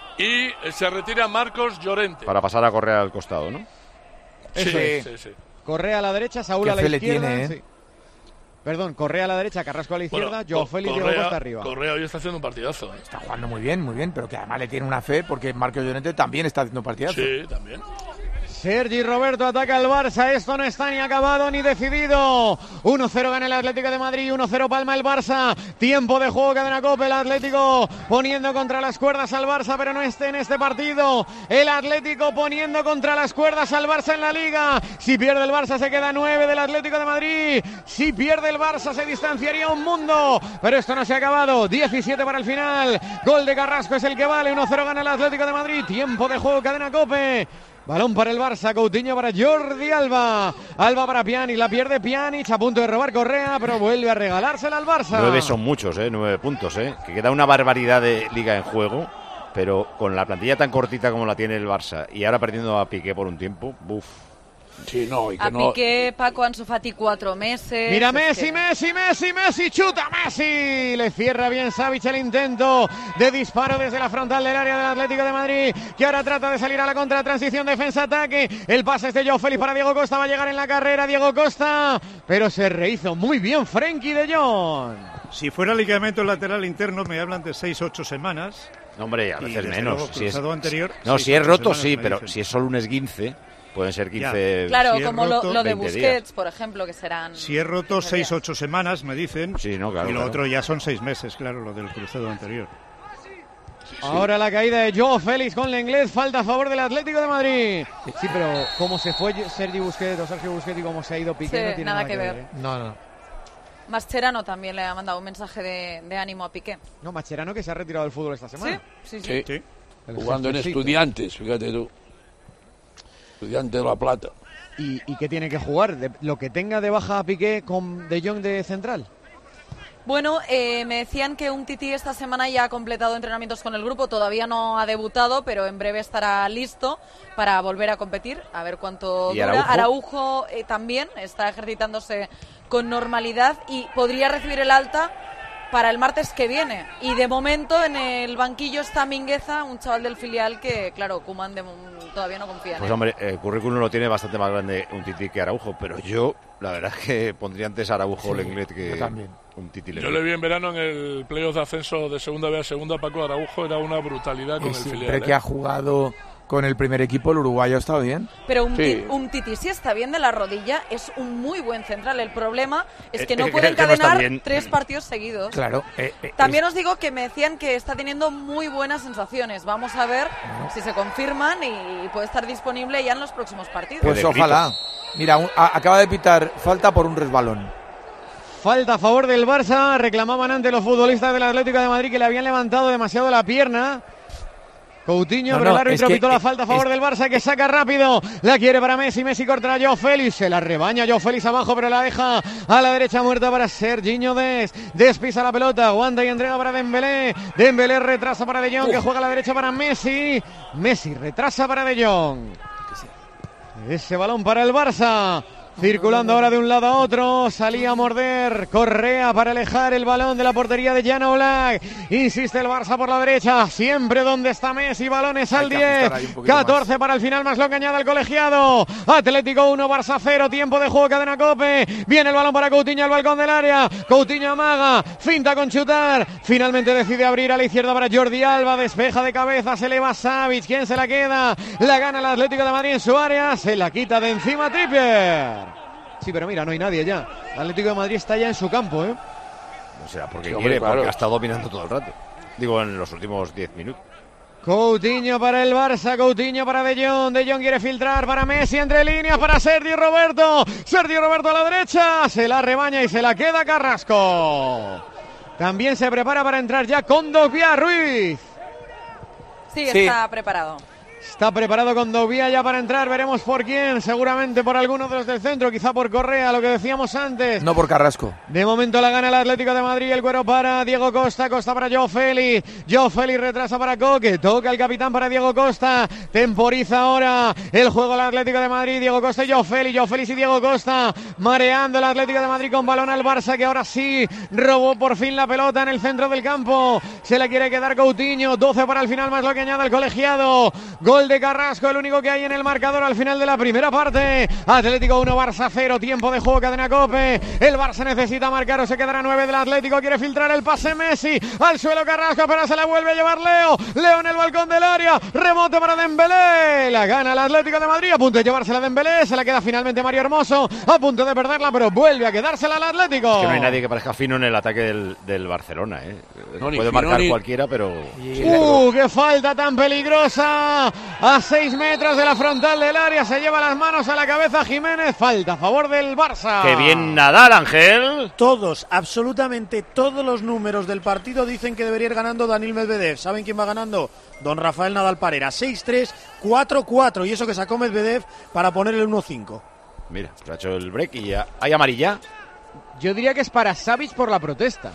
Y se retira Marcos Llorente. Para pasar a Correa al costado, ¿no? Sí, sí, sí, sí. Correa a la derecha, Saúl a la izquierda. Tiene, ¿eh? sí. Perdón, Correa a la derecha, Carrasco a la izquierda, bueno, Joao Félix y Diego Costa arriba. Correa hoy está haciendo un partidazo. ¿eh? Está jugando muy bien, muy bien, pero que además le tiene una fe porque Marcos Llorente también está haciendo un partidazo. Sí, también. Sergi Roberto ataca al Barça, esto no está ni acabado ni decidido. uno cero gana el Atlético de Madrid, uno cero palma el Barça. Tiempo de juego, cadena Cope, el Atlético poniendo contra las cuerdas al Barça, pero no esté en este partido. El Atlético poniendo contra las cuerdas al Barça en la Liga. Si pierde el Barça se queda nueve del Atlético de Madrid. Si pierde el Barça se distanciaría un mundo, pero esto no se ha acabado. diecisiete para el final. Gol de Carrasco es el que vale, uno cero gana el Atlético de Madrid. Tiempo de juego, cadena Cope. Balón para el Barça, Coutinho para Jordi Alba. Alba para Pjanic, la pierde Pjanic, a punto de robar Correa, pero vuelve a regalársela al Barça. Nueve son muchos, ¿eh? Nueve puntos, ¿eh? Que queda una barbaridad de liga en juego, pero con la plantilla tan cortita como la tiene el Barça y ahora perdiendo a Piqué por un tiempo, buf. Sí, no, y que a no... Piqué, Paco, Ansu Fati cuatro meses. Mira Messi, que... Messi, Messi, Messi, chuta Messi. Le cierra bien Savic el intento de disparo desde la frontal del área del Atlético de Madrid, que ahora trata de salir a la contra, transición, defensa-ataque. El pase es de Joao Félix para Diego Costa, va a llegar en la carrera Diego Costa, pero se rehizo muy bien Frenkie de Jong. Si fuera ligamento lateral interno me hablan de seis ocho semanas. No, hombre, a veces menos. Luego, si es... anterior, no, si es roto sí, pero si es solo un esguince... Pueden ser quince... Claro, si como roto, lo, lo de Busquets, días. por ejemplo, que serán... Si es roto, seis ocho semanas, me dicen. Sí, no, claro. Y lo claro. otro ya son seis meses, claro, lo del cruzado anterior. Sí, sí. Ahora la caída de Joao Félix con la inglés, falta a favor del Atlético de Madrid. Sí, pero cómo se fue Sergi Busquets o Sergio Busquets y cómo se ha ido Piqué sí, no tiene nada, nada que ver. ver ¿eh? No, no. Mascherano también le ha mandado un mensaje de, de ánimo a Piqué. No, Mascherano que se ha retirado del fútbol esta semana. Sí, sí, sí. Sí, El jugando en jesucito. Estudiantes, fíjate tú. Estudiantes de La Plata. ¿Y, y qué tiene que jugar? ¿De- ¿Lo que tenga de baja a Piqué con De Jong de central? Bueno, eh, me decían que Umtiti esta semana ya ha completado entrenamientos con el grupo, todavía no ha debutado, pero en breve estará listo para volver a competir, a ver cuánto ¿Y dura. Araujo? Araujo eh, también está ejercitándose con normalidad y podría recibir el alta para el martes que viene. Y de momento en el banquillo está Mingueza, un chaval del filial que, claro, Koeman de, todavía no confía en Pues él. hombre, el currículum lo tiene bastante más grande un Titi que Araujo, pero yo, la verdad es que pondría antes a Araujo Sí, Lenglet que yo también. un Titi Yo Lenglet. le vi en verano en el playoff de ascenso de segunda B a segunda. Paco Araujo era una brutalidad con Y el siempre filial. que ¿eh? ha jugado con el primer equipo, el uruguayo ha estado bien. Pero un, Sí. un Titi, si está bien de la rodilla, es un muy buen central. El problema es que Eh, no eh, puede que no está encadenar bien. tres partidos seguidos. Claro. eh, eh, También os digo que me decían que está teniendo muy buenas sensaciones. Vamos a ver si se confirman y puede estar disponible ya en los próximos partidos. Pues ojalá. Mira, un- a- acaba de pitar falta por un resbalón. Falta a favor del Barça. Reclamaban ante los futbolistas del Atlético de Madrid que le habían levantado demasiado la pierna. Coutinho, No, pero no, el árbitro es que- pitó la falta a favor es- del Barça, que saca rápido. La quiere para Messi. Messi corta a Joao Félix. Se la rebaña Joao Félix abajo, pero la deja a la derecha muerta para Serginho Dest. Dest pisa la pelota. Aguanta y entrega para Dembélé. Dembélé retrasa para De Jong, que juega a la derecha para Messi. Messi retrasa para De Jong. Ese balón para el Barça. Circulando ahora de un lado a otro, salía a morder Correa para alejar el balón de la portería de Jan Oblak. Insiste el Barça por la derecha, siempre donde está Messi, balones al Hay que diez, ajustar ahí un poquito catorce para el final, más lo que añade el colegiado. Atlético uno, Barça cero, tiempo de juego, cadena Cope. Viene el balón para Coutinho al balcón del área. Coutinho amaga, finta con chutar. Finalmente decide abrir a la izquierda para Jordi Alba, despeja de cabeza, se eleva Savic. ¿Quién se la queda? La gana el Atlético de Madrid en su área, se la quita de encima Trippier. Sí, pero mira, no hay nadie ya. El Atlético de Madrid está ya en su campo, ¿eh? O sea, porque Sí, quiere, hombre, claro. porque ha estado dominando todo el rato. Digo, en los últimos diez minutos. Coutinho para el Barça, Coutinho para De Jong, De Jong quiere filtrar para Messi, entre líneas para Sergi Roberto, Sergi Roberto a la derecha, se la rebaña y se la queda Carrasco. También se prepara para entrar ya Kondogbia Ruiz. Sí, Sí. está preparado. Está preparado Kondogbia ya para entrar, veremos por quién, seguramente por alguno de los del centro, quizá por Correa, lo que decíamos antes. No por Carrasco. De momento la gana el Atlético de Madrid, el cuero para Diego Costa, Costa para Joao Félix, Joao Félix retrasa para Coque, toca el capitán para Diego Costa, temporiza ahora el juego el Atlético de Madrid, Diego Costa y Joao Félix, Joao Félix y Diego Costa, mareando el Atlético de Madrid con balón al Barça, que ahora sí robó por fin la pelota en el centro del campo, se la quiere quedar Coutinho, doce para el final más lo que añade el colegiado, gol de Carrasco, el único que hay en el marcador al final de la primera parte, Atlético uno, Barça cero, tiempo de juego, cadena Cope, el Barça necesita marcar o se quedará nueve del Atlético, quiere filtrar el pase Messi, al suelo Carrasco, pero se la vuelve a llevar Leo, Leo en el balcón del área, remote para Dembélé, la gana el Atlético de Madrid, a punto de llevársela Dembélé, se la queda finalmente Mario Hermoso, a punto de perderla, pero vuelve a quedársela al Atlético. Es que no hay nadie que parezca fino en el ataque del, del Barcelona, ¿eh? No, ni Puede fino marcar ni- cualquiera, pero... ¡Uh, qué falta tan peligrosa! A seis metros de la frontal del área, se lleva las manos a la cabeza Jiménez, falta a favor del Barça. ¡Qué bien Nadal, Ángel! Todos, absolutamente todos los números del partido dicen que debería ir ganando Daniil Medvedev. ¿Saben quién va ganando? Don Rafael Nadal Parera, seis tres, cuatro cuatro, y eso que sacó Medvedev para poner el uno cinco. Mira, se ha hecho el break y ya... ¿Hay amarilla? Yo diría que es para Savic por la protesta.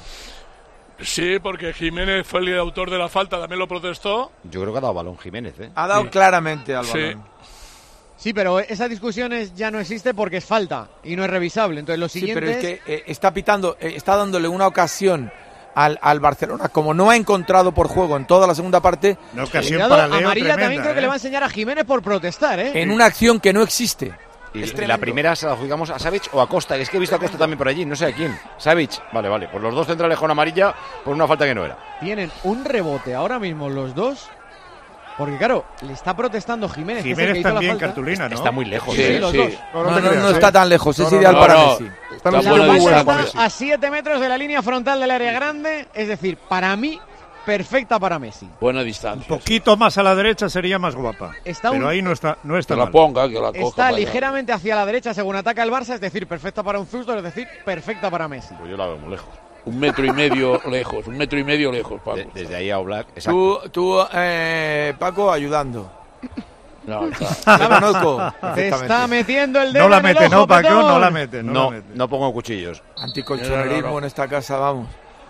Sí, porque Jiménez fue el autor de la falta, también lo protestó. Yo creo que ha dado balón Jiménez, ¿eh? Ha dado Sí. claramente al Sí. balón. Sí, pero esa discusión es- ya no existe porque es falta y no es revisable. Entonces lo Sí, siguiente pero es que eh, está pitando, eh, está dándole una ocasión al, al Barcelona, como no ha encontrado por juego en toda la segunda parte, Una ocasión Cuidado, para Leo amarilla tremenda, también creo que ¿eh? le va a enseñar a Jiménez por protestar, ¿eh? en una acción que no existe. Y, Es y la tremendo. primera se la jugamos a Savic o a Costa. Es que he visto a Costa también por allí, no sé a quién. Savic, vale, vale. Pues los dos centrales con amarilla por una falta que no era. Tienen un rebote ahora mismo los dos. Porque claro, le está protestando Jiménez. que es el Jiménez que hizo la también falta. cartulina, ¿no? Está muy lejos. Sí, ¿eh? los sí. dos. No, te no, creas, no ¿eh? está tan lejos, No, es no, ideal no, para no. Messi. Está La buena falta distancia. está a siete metros de la línea frontal del área grande. Es decir, para mí perfecta para Messi. Buena distancia. Un poquito más a la derecha sería más guapa. Está pero un... ahí no está, no está que la mal. ponga, que la coja. Está ligeramente hacia la derecha según ataca el Barça, es decir, perfecta para un zurdo, es decir, perfecta para Messi. Pues yo la veo muy lejos. Un metro y medio lejos, un metro y medio lejos, Paco. De, desde ahí a Oblak, exacto. Tú, tú eh, Paco, ayudando. No, está. La conozco. Te está metiendo el dedo No la en el mete, ojo, no, Paco, Petón. no la mete. No, No, la mete. no pongo cuchillos. Anticolchonerismo No, no, no. en esta casa, vamos.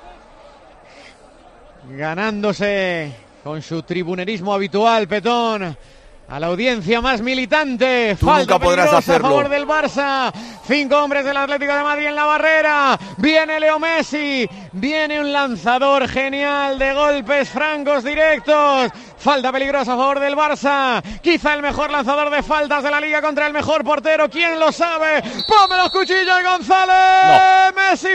Ganándose con su tribunerismo habitual, Petón, a la audiencia más militante. Tú Falta nunca podrás peligrosa hacerlo. a favor del Barça. Cinco hombres del Atlético de Madrid en la barrera. Viene Leo Messi. Viene un lanzador genial de golpes francos directos. Falta peligrosa a favor del Barça. Quizá el mejor lanzador de faltas de la liga contra el mejor portero. ¿Quién lo sabe? ¡Ponme los cuchillos, González! No. ¡Messi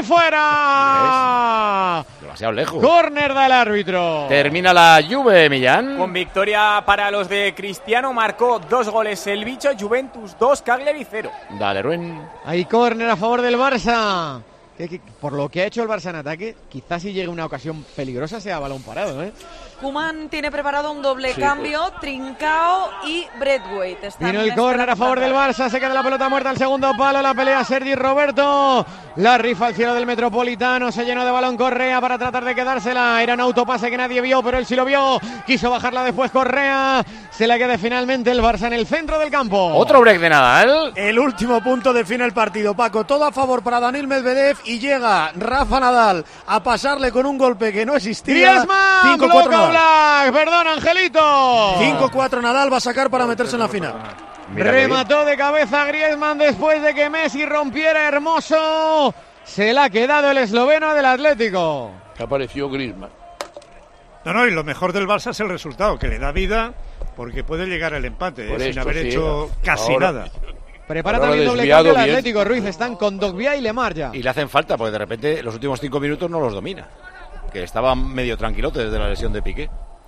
fuera! Demasiado lejos. Córner del árbitro. Termina la Juve, Millán. Con victoria para los de Cristiano, marcó dos goles el bicho, Juventus dos, Cagliari cero. Dale, Ruen. Hay córner a favor del Barça. Que, que, por lo que ha hecho el Barça en ataque, quizás si llegue una ocasión peligrosa sea balón parado, ¿eh? Koeman tiene preparado un doble Sí, cambio, pues. Trincao y Braithwaite. Están Vino el córner a favor del Barça, se queda la pelota muerta al segundo palo, la pelea Sergi Roberto, la rifa al cielo del Metropolitano, se llenó de balón Correa para tratar de quedársela, era un autopase que nadie vio, pero él sí lo vio, quiso bajarla después Correa, se la queda finalmente el Barça en el centro del campo. Otro break de Nadal. El último punto define el partido, Paco, todo a favor para Daniil Medvedev y llega Rafa Nadal a pasarle con un golpe que no existía. Griezmann, cinco cuatro bloca Black, perdón Angelito. cinco cuatro Nadal va a sacar para meterse en la final. Mira Remató de cabeza Griezmann después de que Messi rompiera hermoso. Se la ha quedado el esloveno del Atlético. Apareció Griezmann. No, no, y lo mejor del Barça es el resultado, que le da vida porque puede llegar al empate, Por eh, sin esto, haber sí, hecho casi ahora- nada. Prepara Ahora también doble desviado cambio el bien. Atlético, Ruiz. Están con Dogbia y Lemar ya. Y le hacen falta, porque de repente los últimos cinco minutos no los domina. Que estaba medio tranquilote desde la lesión de Piqué.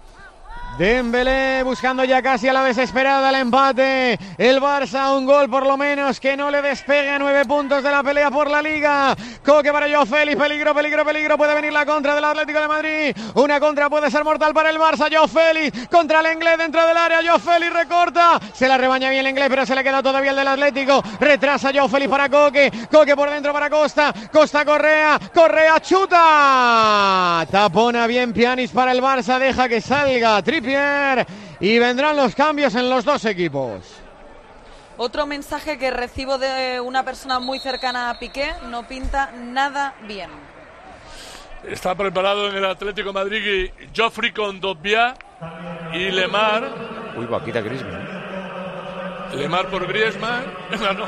Dembélé buscando ya casi a la desesperada el empate. El Barça, un gol por lo menos que no le despegue a nueve puntos de la pelea por la Liga. Coque para Joao Félix, peligro, peligro, peligro. Puede venir la contra del Atlético de Madrid. Una contra puede ser mortal para el Barça. Joao Félix contra el inglés dentro del área. Joao Félix recorta. Se la rebaña bien el inglés, pero se le queda todavía el del Atlético. Retrasa Joao Félix para Coque. Coque por dentro para Costa. Costa Correa. Correa chuta. Tapona bien Pjanic para el Barça. Deja que salga Trippier. Y vendrán los cambios en los dos equipos. Otro mensaje que recibo de una persona muy cercana a Piqué, no pinta nada bien. Está preparado en el Atlético de Madrid Joffrey con Dogbia y Lemar. Uy, vaquita Griezmann. Lemar por Griezmann. No, no.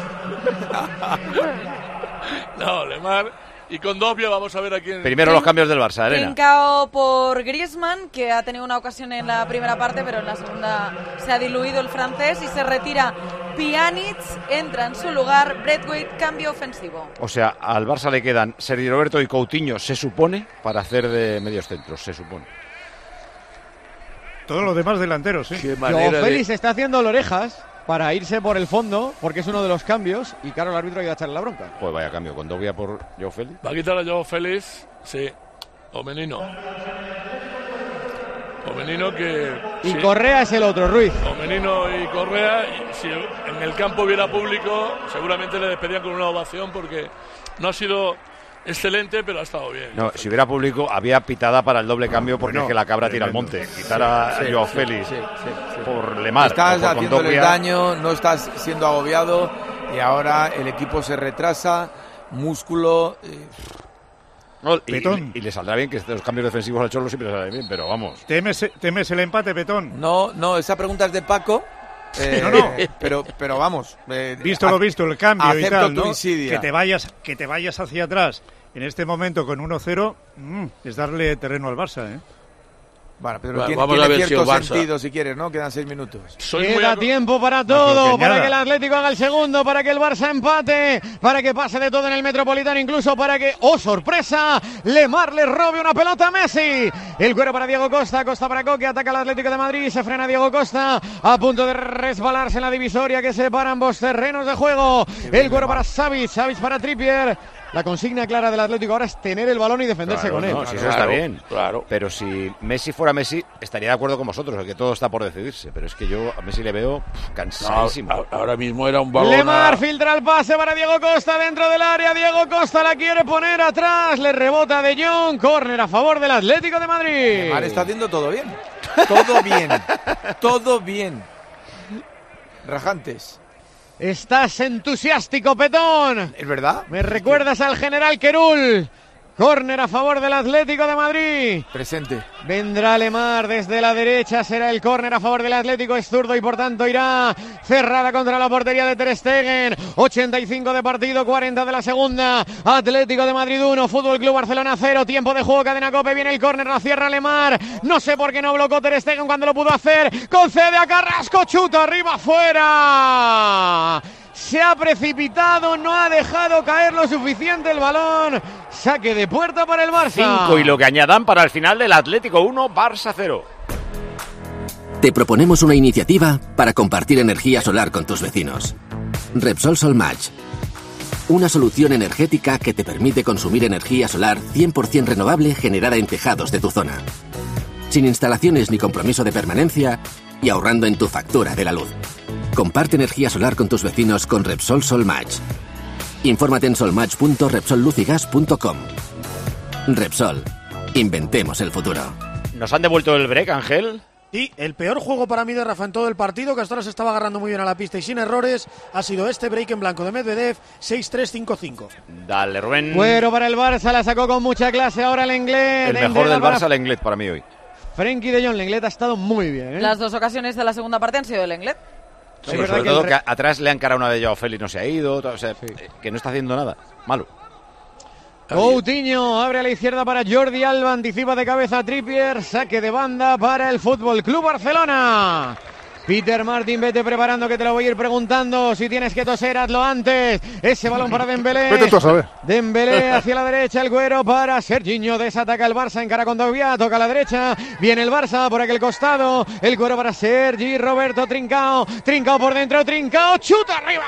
No, Lemar. Y con Dogbia vamos a ver a quién. Primero los cambios del Barça, Elena. Trincao por Griezmann, que ha tenido una ocasión en la primera parte, pero en la segunda se ha diluido el francés y se retira Pjanic, entra en su lugar Braithwaite, cambio ofensivo. O sea, al Barça le quedan Sergi Roberto y Coutinho, se supone, para hacer de medios centros, se supone. Todos los demás delanteros, ¿eh? Qué Joao manera Félix de... está haciendo orejas para irse por el fondo, porque es uno de los cambios, y claro, el árbitro iba a echarle la bronca. Pues vaya cambio, con Dogbia por Joao Félix. Va a quitar a Joao Félix, sí. O Menino. O Menino que... Y sí. Correa es el otro, Ruiz. O Menino y Correa, y si en el campo hubiera público, seguramente le despedían con una ovación porque no ha sido excelente, pero ha estado bien. No, si hubiera público, había pitada para el doble cambio porque Bueno, es que la cabra tira al monte. Quitar a Sí, Joao sí, Félix sí, sí, sí. por Lemar. Estás o por haciéndole Kondogbia. daño, no estás siendo agobiado y ahora el equipo se retrasa, músculo... eh, No, y, Petón. y le saldrá bien que los cambios defensivos al Cholo siempre salen bien, pero vamos. ¿Temes, temes el empate, Petón? No, no, esa pregunta es de Paco. eh, No, no. Pero, pero vamos. eh, Visto lo visto, el cambio y acepto tal, tu ¿no? insidia. Que te vayas, que te vayas hacia atrás en este momento con uno cero, mm, es darle terreno al Barça, ¿eh? Bueno, pero Bueno, tiene, vamos tiene a ver si cierto el Barça- sentido si quieres, ¿no? Quedan seis minutos. Soy muy Queda aco- tiempo para No, todo, que para nada. que el Atlético haga el segundo, para que el Barça empate, para que pase de todo en el Metropolitano, incluso para que, ¡oh, sorpresa!, Lemar le robe una pelota a Messi. El cuero para Diego Costa, Costa para Coque, ataca al Atlético de Madrid, se frena Diego Costa, a punto de resbalarse en la divisoria que separa ambos terrenos de juego. El cuero para Savic, Savic para Trippier, La consigna clara del Atlético ahora es tener el balón y defenderse Claro, con él. no, si eso Claro, está bien. claro. Pero si Messi fuera Messi, estaría de acuerdo con vosotros, que todo está por decidirse. Pero es que yo a Messi le veo pff, cansadísimo. No, ahora mismo era un balón. Lemar a... filtra el pase para Diego Costa dentro del área. Diego Costa la quiere poner atrás. Le rebota De Jong. Córner a favor del Atlético de Madrid. Lemar está haciendo todo bien. Todo bien. Todo bien. Rajantes. Estás entusiástico, Petón. ¿Es verdad? Me recuerdas al general Querul. Córner a favor del Atlético de Madrid. Presente. Vendrá Lemar desde la derecha. Será el córner a favor del Atlético. Es zurdo y por tanto irá cerrada contra la portería de Ter Stegen. ochenta y cinco de partido, cuarenta de la segunda. Atlético de Madrid uno, Fútbol Club Barcelona cero. Tiempo de juego, cadena COPE. Viene el córner, la cierra Lemar. No sé por qué no blocó Ter Stegen cuando lo pudo hacer. Concede a Carrasco, chuta arriba, fuera. Se ha precipitado, no ha dejado caer lo suficiente el balón. Saque de puerta para el Barça. Cinco y lo que añadan para el final del Atlético uno, Barça cero. Te proponemos una iniciativa para compartir energía solar con tus vecinos. Repsol Solmatch. Una solución energética que te permite consumir energía solar cien por ciento renovable generada en tejados de tu zona. Sin instalaciones ni compromiso de permanencia y ahorrando en tu factura de la luz. Comparte energía solar con tus vecinos con Repsol Solmatch. Infórmate en solmatch punto repsol luz y gas punto com. Repsol. Inventemos el futuro. ¿Nos han devuelto el break, Ángel? Y el peor juego para mí de Rafa en todo el partido, que hasta ahora se estaba agarrando muy bien a la pista y sin errores, ha sido este break en blanco de Medvedev, seis tres cinco cinco. Dale, Rubén. Cuero para el Barça, la sacó con mucha clase ahora el Lenglet. El mejor del Barça, el Lenglet, para mí hoy. Frenkie de Jong, Lenglet ha estado muy bien, ¿eh? Las dos ocasiones de la segunda parte han sido de Lenglet. Sí, es sobre que todo el... que atrás le han encarado una de Joao Félix, no se ha ido, o sea, sí. que no está haciendo nada. Malo. Coutinho abre a la izquierda para Jordi Alba, anticipa de cabeza a Trippier, saque de banda para el Fútbol Club Barcelona. Peter Martin, vete preparando que te lo voy a ir preguntando. Si tienes que toser, hazlo antes. Ese balón para Dembélé. Vete tú a saber. Dembélé hacia la derecha, el Güero para Serginho. Desataca el Barça, encara con Dogbia, toca a la derecha. Viene el Barça por aquel costado. El Güero para Sergi, Roberto Trincao. Trincao por dentro, Trincao. Chuta arriba,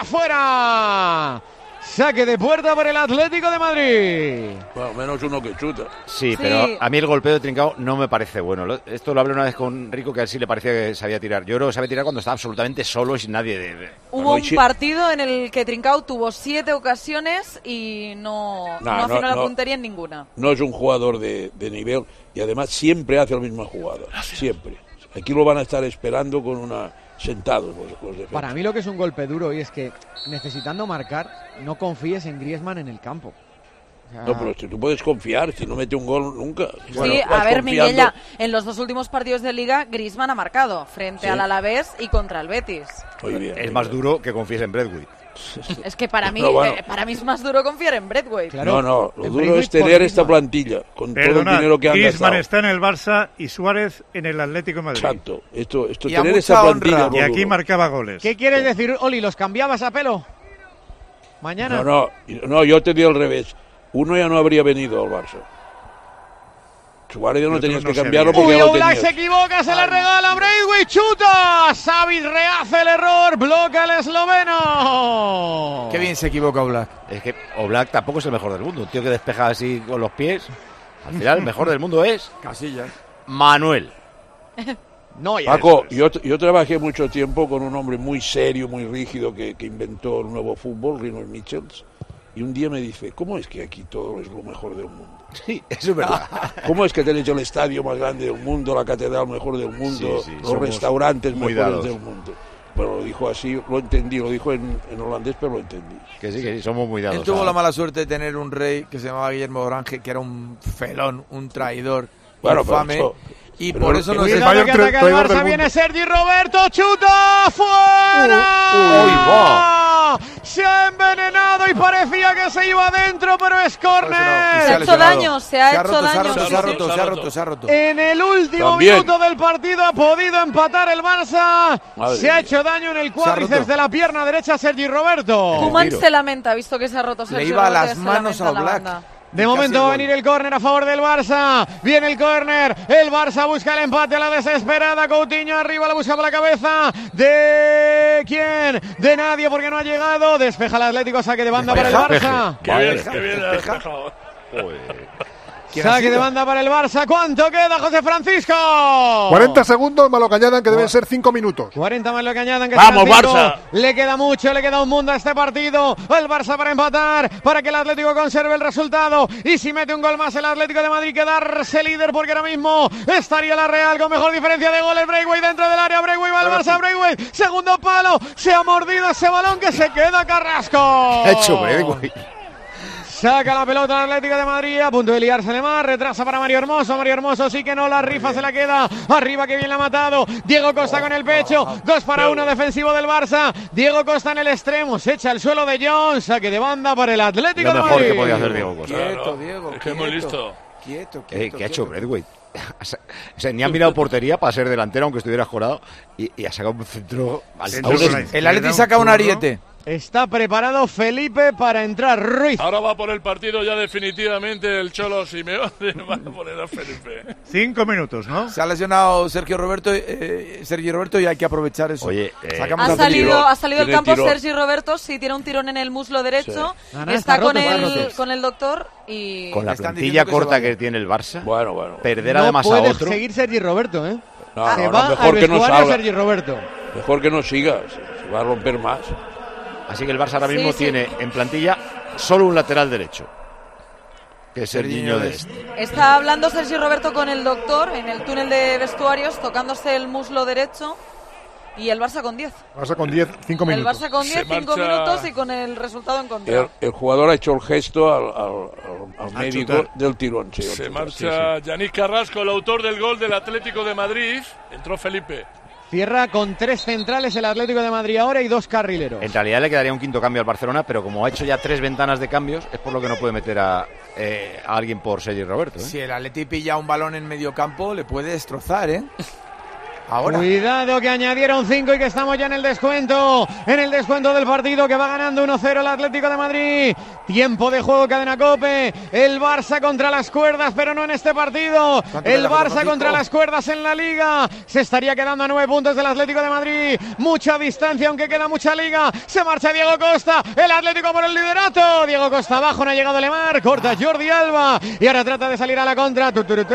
fuera. Saque de puerta por el Atlético de Madrid. Bueno, menos uno que chuta. Sí, Sí. pero a mí el golpeo de Trincao no me parece bueno. Lo- Esto lo hablé una vez con Rico, que a él sí le parecía que sabía tirar. Yo creo que sabía tirar cuando estaba absolutamente solo y sin nadie. De, de- Hubo Hoy un sí. partido en el que Trincao tuvo siete ocasiones y no, No, no afinó no, la no. puntería en ninguna. No es un jugador de, de nivel y además siempre hace la misma jugada. Siempre. Aquí lo van a estar esperando con una sentados los, los defensas. Para mí lo que es un golpe duro y es que necesitando marcar, no confíes en Griezmann en el campo. O sea, No, pero si tú puedes confiar, si no mete un gol nunca. Bueno, Sí, vas a ver, confiando. Miguel, ya, en los dos últimos partidos de Liga, Griezmann ha marcado frente Sí. al Alavés y contra el Betis. Muy bien, es muy más bien. duro que confíes en Braithwaite. Es que para mí, No, bueno. eh, para mí es más duro confiar en Braithwaite. No, no, lo en duro Braithwaite es tener por esta Griezmann. plantilla con todo el Perdonad, dinero que han Griezmann gastado. está en el Barça y Suárez en el Atlético de Madrid. Exacto. Esto, esto Y a tener mucha esa plantilla. honra. es lo Y aquí duro. marcaba goles. ¿Qué quieres decir, Oli? ¿Los cambiabas a pelo? Mañana. No, no, no, yo te di al revés. Uno ya no habría venido al Barça. Suárez ya no Pero tú tenías no que sé. cambiarlo porque Uy, ya lo Oblak tenías. se equivoca, se la regala Braithwaite, chuta. Savic rehace el error, bloca el esloveno. Qué bien se equivoca Oblak. Es que Oblak tampoco es el mejor del mundo. Un tío que despeja así con los pies. Al final, el mejor del mundo es Casillas. Manuel. No, ya. Paco, yo, yo trabajé mucho tiempo con un hombre muy serio, muy rígido, que, que inventó el nuevo fútbol, Rino Michels, y un día me dice, ¿cómo es que aquí todo es lo mejor del mundo? Sí, eso es verdad. ¿Cómo es que tenéis el estadio más grande del mundo, la catedral mejor del mundo, Sí, sí, los somos restaurantes muy mejores dados. del mundo? Bueno, lo dijo así, lo entendí, lo dijo en, en holandés, pero lo entendí. Que sí, que sí, somos muy dados. Él tuvo a- la mala suerte de tener un rey que se llamaba Guillermo Orange, que era un felón, un traidor, Bueno, infame. pero eso- y pero por el- eso el no se... Cuidado mayor que tra- ataca el traidor del Barça, mundo. viene Sergi Roberto, chuta, fuera. Uy, va. Se ha envenenado y parecía que se iba adentro, pero es Se córner. ha hecho lesionado. daño, se ha hecho roto, daño, Se ha roto, sí, se ha sí. roto, se ha roto, se ha roto. En el último También. minuto del partido ha podido empatar el Barça. Madre se ha mía. hecho daño en el Se ha cuádriceps roto. de la pierna derecha Sergi Roberto. Koeman tiro. se lamenta, visto que se ha roto Sergio Le iba a Roberto, las se manos lamenta a en la Oblak. banda. De momento va a venir el córner a favor del Barça. Viene el córner. El Barça busca el empate a la desesperada. Coutinho arriba, la busca por la cabeza. ¿De quién? De nadie, porque no ha llegado. Despeja el Atlético, saque de banda para el Barça. Qué bien, qué bien ha despejado. Saque de banda para el Barça. ¿Cuánto queda, José Francisco? cuarenta segundos más lo que añadan, que deben ser cinco minutos. cuarenta más lo que añadan, que ¡vamos, serán cinco. Barça! Le queda mucho, le queda un mundo a este partido. El Barça para empatar, para que el Atlético conserve el resultado. Y si mete un gol más el Atlético de Madrid, quedarse líder, porque ahora mismo estaría la Real con mejor diferencia de goles. Braithwaite dentro del área, Braithwaite va al Barça, Braithwaite, segundo palo. Se ha mordido ese balón, que se queda Carrasco. Hecho Braithwaite. Saca la pelota el Atlético de Madrid, a punto de liarse más, retrasa para Mario Hermoso, Mario Hermoso sí que no, la rifa se la queda, arriba que bien la ha matado, Diego Costa con el pecho, dos para uno defensivo del Barça, Diego Costa en el extremo, se echa al suelo de John, saque de banda para el Atlético de Madrid. Lo mejor que podía hacer Diego Costa. Quieto, Diego, es que es muy listo. Quieto, quieto, eh, ¿Qué ha hecho quieto. Braithwaite? O sea, ni ha mirado portería para ser delantero, aunque estuviera jurado, y, y ha sacado un centro al El Atleti saca un ariete. Está preparado Felipe para entrar Ruiz. Ahora va por el partido ya definitivamente el Cholo Simeone. Va a poner a Felipe. Cinco minutos, ¿no? Se ha lesionado Sergio Roberto, eh, Sergio Roberto y hay que aprovechar eso. Oye, eh, ha salido, ha salido del campo Sergi Roberto, sí, tiene un tirón en el muslo derecho. Sí. Está, está con, el, con el doctor y... Con la plantilla que corta que tiene el Barça, bueno, bueno. perder no además a puede otro. seguir Sergi Roberto, ¿eh? No, se no, va no, mejor al que no vestuario salga. Sergi Roberto. Mejor que no siga, se, se va a romper más. Así que el Barça ahora mismo Sí, sí. tiene en plantilla solo un lateral derecho, que es Serginho Dest. Está hablando Sergi Roberto con el doctor en el túnel de vestuarios, tocándose el muslo derecho. Y el Barça con diez. Barça con diez, cinco El minutos. Barça con diez, cinco marcha- minutos y con el resultado en contra. El, el jugador ha hecho el gesto al, al- al- al A médico chutar. del tirón. Sí, al Se chutar, marcha sí, Yannick Carrasco, el autor del gol del Atlético de Madrid. Entró Felipe. Cierra con tres centrales el Atlético de Madrid ahora y dos carrileros. En realidad le quedaría un quinto cambio al Barcelona, pero como ha hecho ya tres ventanas de cambios, es por lo que no puede meter a, eh, a alguien por Sergi Roberto. ¿eh? Si el Atleti pilla un balón en medio campo, le puede destrozar, ¿eh? Ahora. Cuidado que añadieron cinco y que estamos ya en el descuento. En el descuento del partido, que va ganando uno cero el Atlético de Madrid. Tiempo de juego, cadena COPE. El Barça contra las cuerdas, pero no en este partido. El Barça contra las cuerdas en la Liga. Se estaría quedando a nueve puntos del Atlético de Madrid. Mucha distancia, aunque queda mucha Liga. Se marcha Diego Costa. El Atlético por el liderato. Diego Costa abajo, no ha llegado Lemar. Corta Jordi Alba. Y ahora trata de salir a la contra.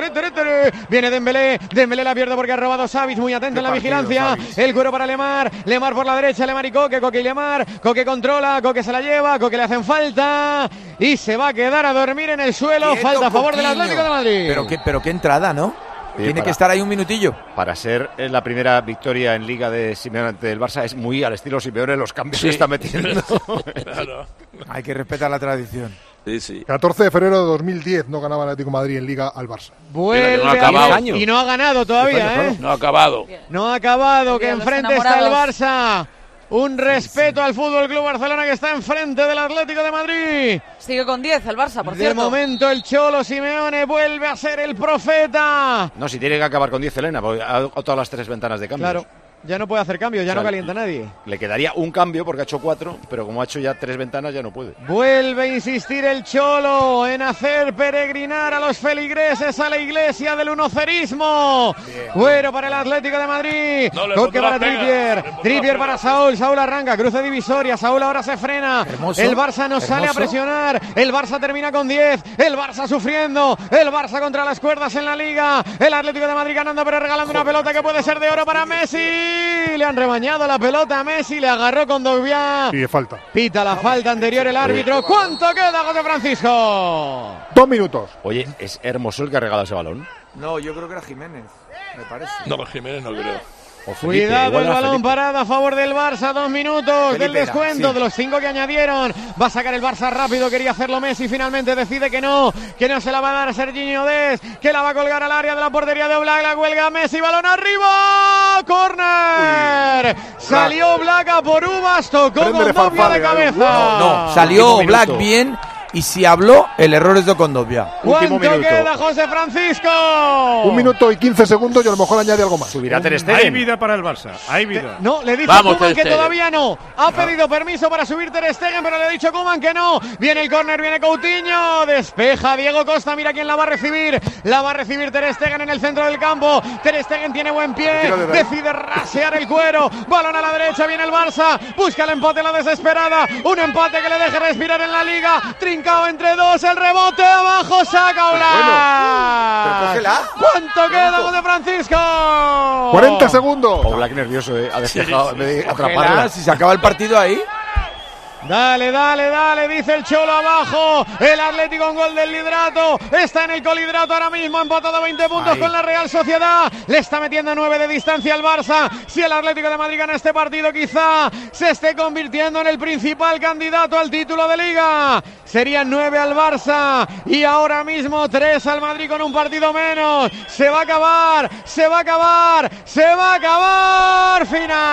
Viene Dembélé. Dembélé la pierde porque ha robado Savic. Muy atento en la partido, vigilancia. Savic. El cuero para Lemar. Lemar por la derecha. Lemar y Coque. Coque y Lemar. Coque controla. Coque se la lleva. Coque le hacen falta. Y se va a quedar a dormir en el suelo. Quieto, Falta a favor del Coquinho. Atlético de Madrid. Pero qué, pero qué entrada, ¿no? Oye, Tiene para- que estar ahí un minutillo. Para ser eh, la primera victoria en Liga de Simeone ante el Barça, es muy al estilo Simeone los cambios Sí. que está metiendo. Claro. Hay que respetar la tradición. Sí, sí. catorce de febrero de dos mil diez no ganaba el Atlético de Madrid en Liga al Barça. Vuelve no ha a acabado. ir- y no ha ganado todavía, ¿eh? No ha acabado. No ha acabado, que Bien, los enfrente está el enamorados. Barça. Un respeto al Fútbol Club Barcelona, que está enfrente del Atlético de Madrid. Sigue con diez el Barça, por De cierto. momento el Cholo Simeone vuelve a ser el profeta. No, si tiene que acabar con diez Elena, porque ha todas las tres ventanas de cambios. Claro, ya no puede hacer cambios, ya O sea, no calienta nadie. Le quedaría un cambio porque ha hecho cuatro, pero como ha hecho ya tres ventanas ya no puede. Vuelve a insistir el Cholo en hacer peregrinar a los feligreses a la iglesia del unocerismo. Cuero para el Atlético de Madrid. No, le Toque pondrá para pega, Trippier. le pondrá Trippier pega. para Saúl. Saúl arranca, cruce divisoria. Saúl ahora se frena. Hermoso. El Barça no sale a Hermoso. presionar. El Barça termina con diez. El Barça sufriendo. El Barça contra las cuerdas en la Liga. El Atlético de Madrid ganando, pero regalando una pelota que puede ser de oro para Messi. Le han rebañado la pelota a Messi. Le agarró con Dogbia. Y de falta. Pita la falta anterior el árbitro. ¿Cuánto queda, José Francisco? Dos minutos. Oye, ¿es Hermoso el que ha regalado ese balón? No, yo creo que era Jiménez, me parece. No, Jiménez no creo. O Felipe, Cuidado igual el era balón Felipe. parado a favor del Barça, dos minutos Felipe del era, descuento sí. de los cinco que añadieron. Va a sacar el Barça rápido, quería hacerlo Messi, finalmente decide que no, que no se la va a dar a Serginho Dest, que la va a colgar al área de la portería de Oblak, la cuelga Messi, balón arriba, córner. Salió Oblak a por Uvas, tocó Prende con de Dombia de Farfán, cabeza. No, salió Último Black minuto. bien y si habló, el error es de Condovia. ¿Cuánto queda, José Francisco? Un minuto y quince segundos y a lo mejor añade algo más. Subirá Ter Stegen. Hay vida para el Barça, hay vida. No, le dice Vamos, Koeman Ter que Stegen. todavía no. Ha pedido permiso para subir Ter Stegen, pero le ha dicho Koeman que no. Viene el córner, viene Coutinho. Despeja Diego Costa, mira quién la va a recibir. La va a recibir Ter Stegen en el centro del campo. Ter Stegen tiene buen pie, decide rasear el cuero. Balón a la derecha, viene el Barça. Busca el empate en la desesperada. Un empate que le deje respirar en la liga. Trincao entre dos, el rebote abajo, saca Oblak. ¿Cuánto queda, José Francisco? cuarenta segundos. Oblak nervioso, eh. Ha despejado en vez de atraparla. Ojalá, si se acaba el partido ahí. Dale, dale, dale, dice el Cholo abajo. El Atlético en gol del liderato. Está en el coliderato ahora mismo, empatado a veinte puntos Ay. con la Real Sociedad. Le está metiendo nueve de distancia al Barça. Si el Atlético de Madrid gana este partido, quizá se esté convirtiendo en el principal candidato al título de Liga. Serían nueve al Barça y ahora mismo tres al Madrid con un partido menos. Se va a acabar, se va a acabar, se va a acabar.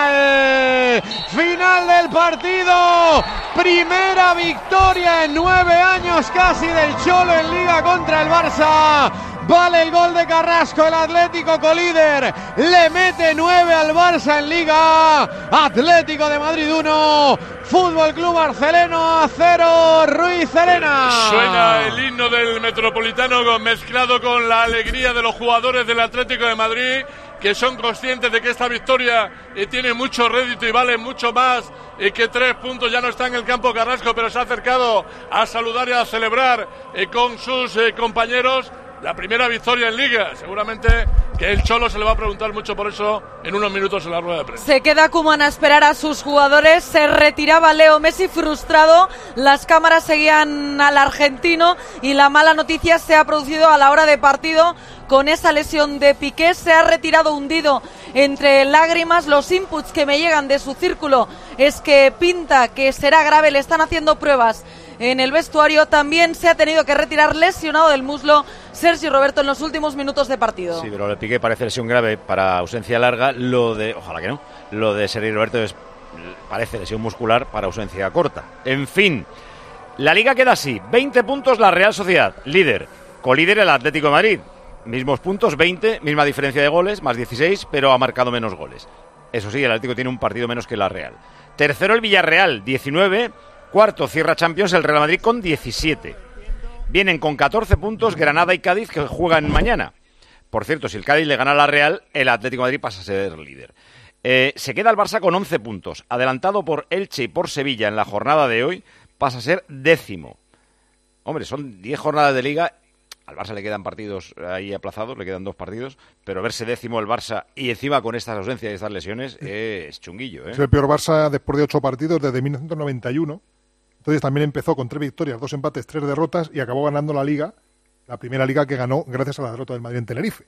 Final, final del partido. Primera victoria en nueve años casi del Cholo en Liga contra el Barça. Vale el gol de Carrasco, el Atlético colíder. Le mete nueve al Barça en Liga. Atlético de Madrid uno, Fútbol Club Barcelona cero. Ruiz Serena. Suena el himno del Metropolitano mezclado con la alegría de los jugadores del Atlético de Madrid, que son conscientes de que esta victoria eh, tiene mucho rédito y vale mucho más eh, que tres puntos. Ya no está en el campo Carrasco, pero se ha acercado a saludar y a celebrar eh, con sus eh, compañeros la primera victoria en Liga. Seguramente que el Cholo se le va a preguntar mucho por eso en unos minutos en la rueda de prensa. Se queda Koeman a esperar a sus jugadores. Se retiraba Leo Messi frustrado. Las cámaras seguían al argentino y la mala noticia se ha producido a la hora de partido con esa lesión de Piqué. Se ha retirado hundido entre lágrimas. Los inputs que me llegan de su círculo es que pinta que será grave. Le están haciendo pruebas en el vestuario. También se ha tenido que retirar lesionado del muslo Sergi Roberto en los últimos minutos de partido. Sí, pero le Piqué parece lesión grave para ausencia larga. Lo de, ojalá que no, lo de Sergi Roberto es, parece lesión muscular para ausencia corta. En fin, la Liga queda así: veinte puntos la Real Sociedad, líder, colíder el Atlético de Madrid, mismos puntos, veinte, misma diferencia de goles, más dieciséis, pero ha marcado menos goles. Eso sí, el Atlético tiene un partido menos que la Real. Tercero el Villarreal, diecinueve. Cuarto cierra Champions el Real Madrid con diecisiete. Vienen con catorce puntos Granada y Cádiz, que juegan mañana. Por cierto, si el Cádiz le gana a la Real, el Atlético de Madrid pasa a ser líder. Eh, se queda el Barça con once puntos. Adelantado por Elche y por Sevilla en la jornada de hoy, pasa a ser décimo. Hombre, son diez jornadas de Liga. Al Barça le quedan partidos ahí aplazados, le quedan dos partidos, pero verse décimo el Barça y encima con estas ausencias y estas lesiones es chunguillo, ¿eh? Es el peor Barça después de ocho partidos desde mil novecientos noventa y uno. Entonces también empezó con tres victorias, dos empates, tres derrotas y acabó ganando la Liga, la primera Liga que ganó gracias a la derrota del Madrid en Tenerife.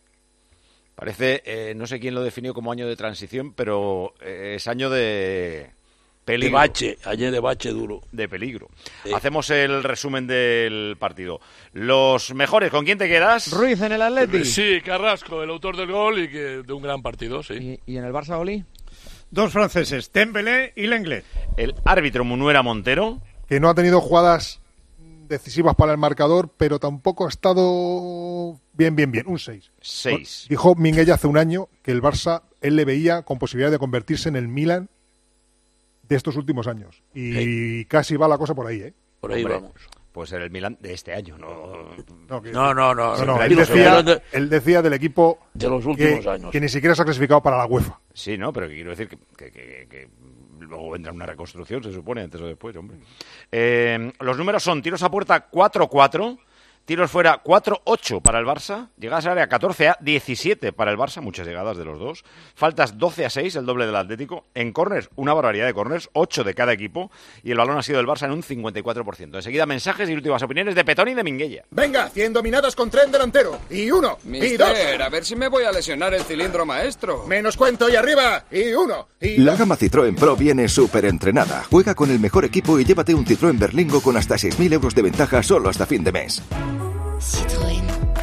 Parece, eh, no sé quién lo definió como año de transición, pero eh, es año de peligro. De bache, año de bache duro. De peligro. Sí. Hacemos el resumen del partido. Los mejores, ¿con quién te quedas? Ruiz en el Atleti. Sí, Carrasco, el autor del gol y que de un gran partido, sí. ¿Y, y en el Barça, Oli? Dos franceses, Dembélé y Lenglet. El árbitro Munuera Montero, que no ha tenido jugadas decisivas para el marcador, pero tampoco ha estado bien, bien, bien. Un seis. seis. Dijo Minguella hace un año que el Barça, él le veía con posibilidad de convertirse en el Milan de estos últimos años. Y sí, casi va la cosa por ahí, ¿eh? Por ahí Hombre, vamos. Puede ser el Milan de este año, ¿no? No, que, no, no, no, no, no él, decía, de, él decía del equipo de los últimos que, años. Que ni siquiera se ha clasificado para la UEFA. Sí, no, pero que quiero decir que, que, que, que luego vendrá una reconstrucción, se supone, antes o después, hombre. Eh, los números son tiros a puerta cuatro cuatro, tiros fuera cuatro ocho para el Barça, llegadas al área catorce a diecisiete para el Barça, muchas llegadas de los dos, faltas doce a seis, el doble del Atlético, en córners, una barbaridad de córners, ocho de cada equipo, y el balón ha sido del Barça en un cincuenta y cuatro por ciento. Enseguida mensajes y últimas opiniones de Petón y de Minguella. Venga, cien dominadas con tren delantero, y uno, Mister, y dos. A ver si me voy a lesionar el cilindro maestro. Menos cuento y arriba, y uno, y La gama Citroën Pro viene súper entrenada. Juega con el mejor equipo y llévate un Citroën Berlingo con hasta seis mil euros de ventaja solo hasta fin de mes. Citroën.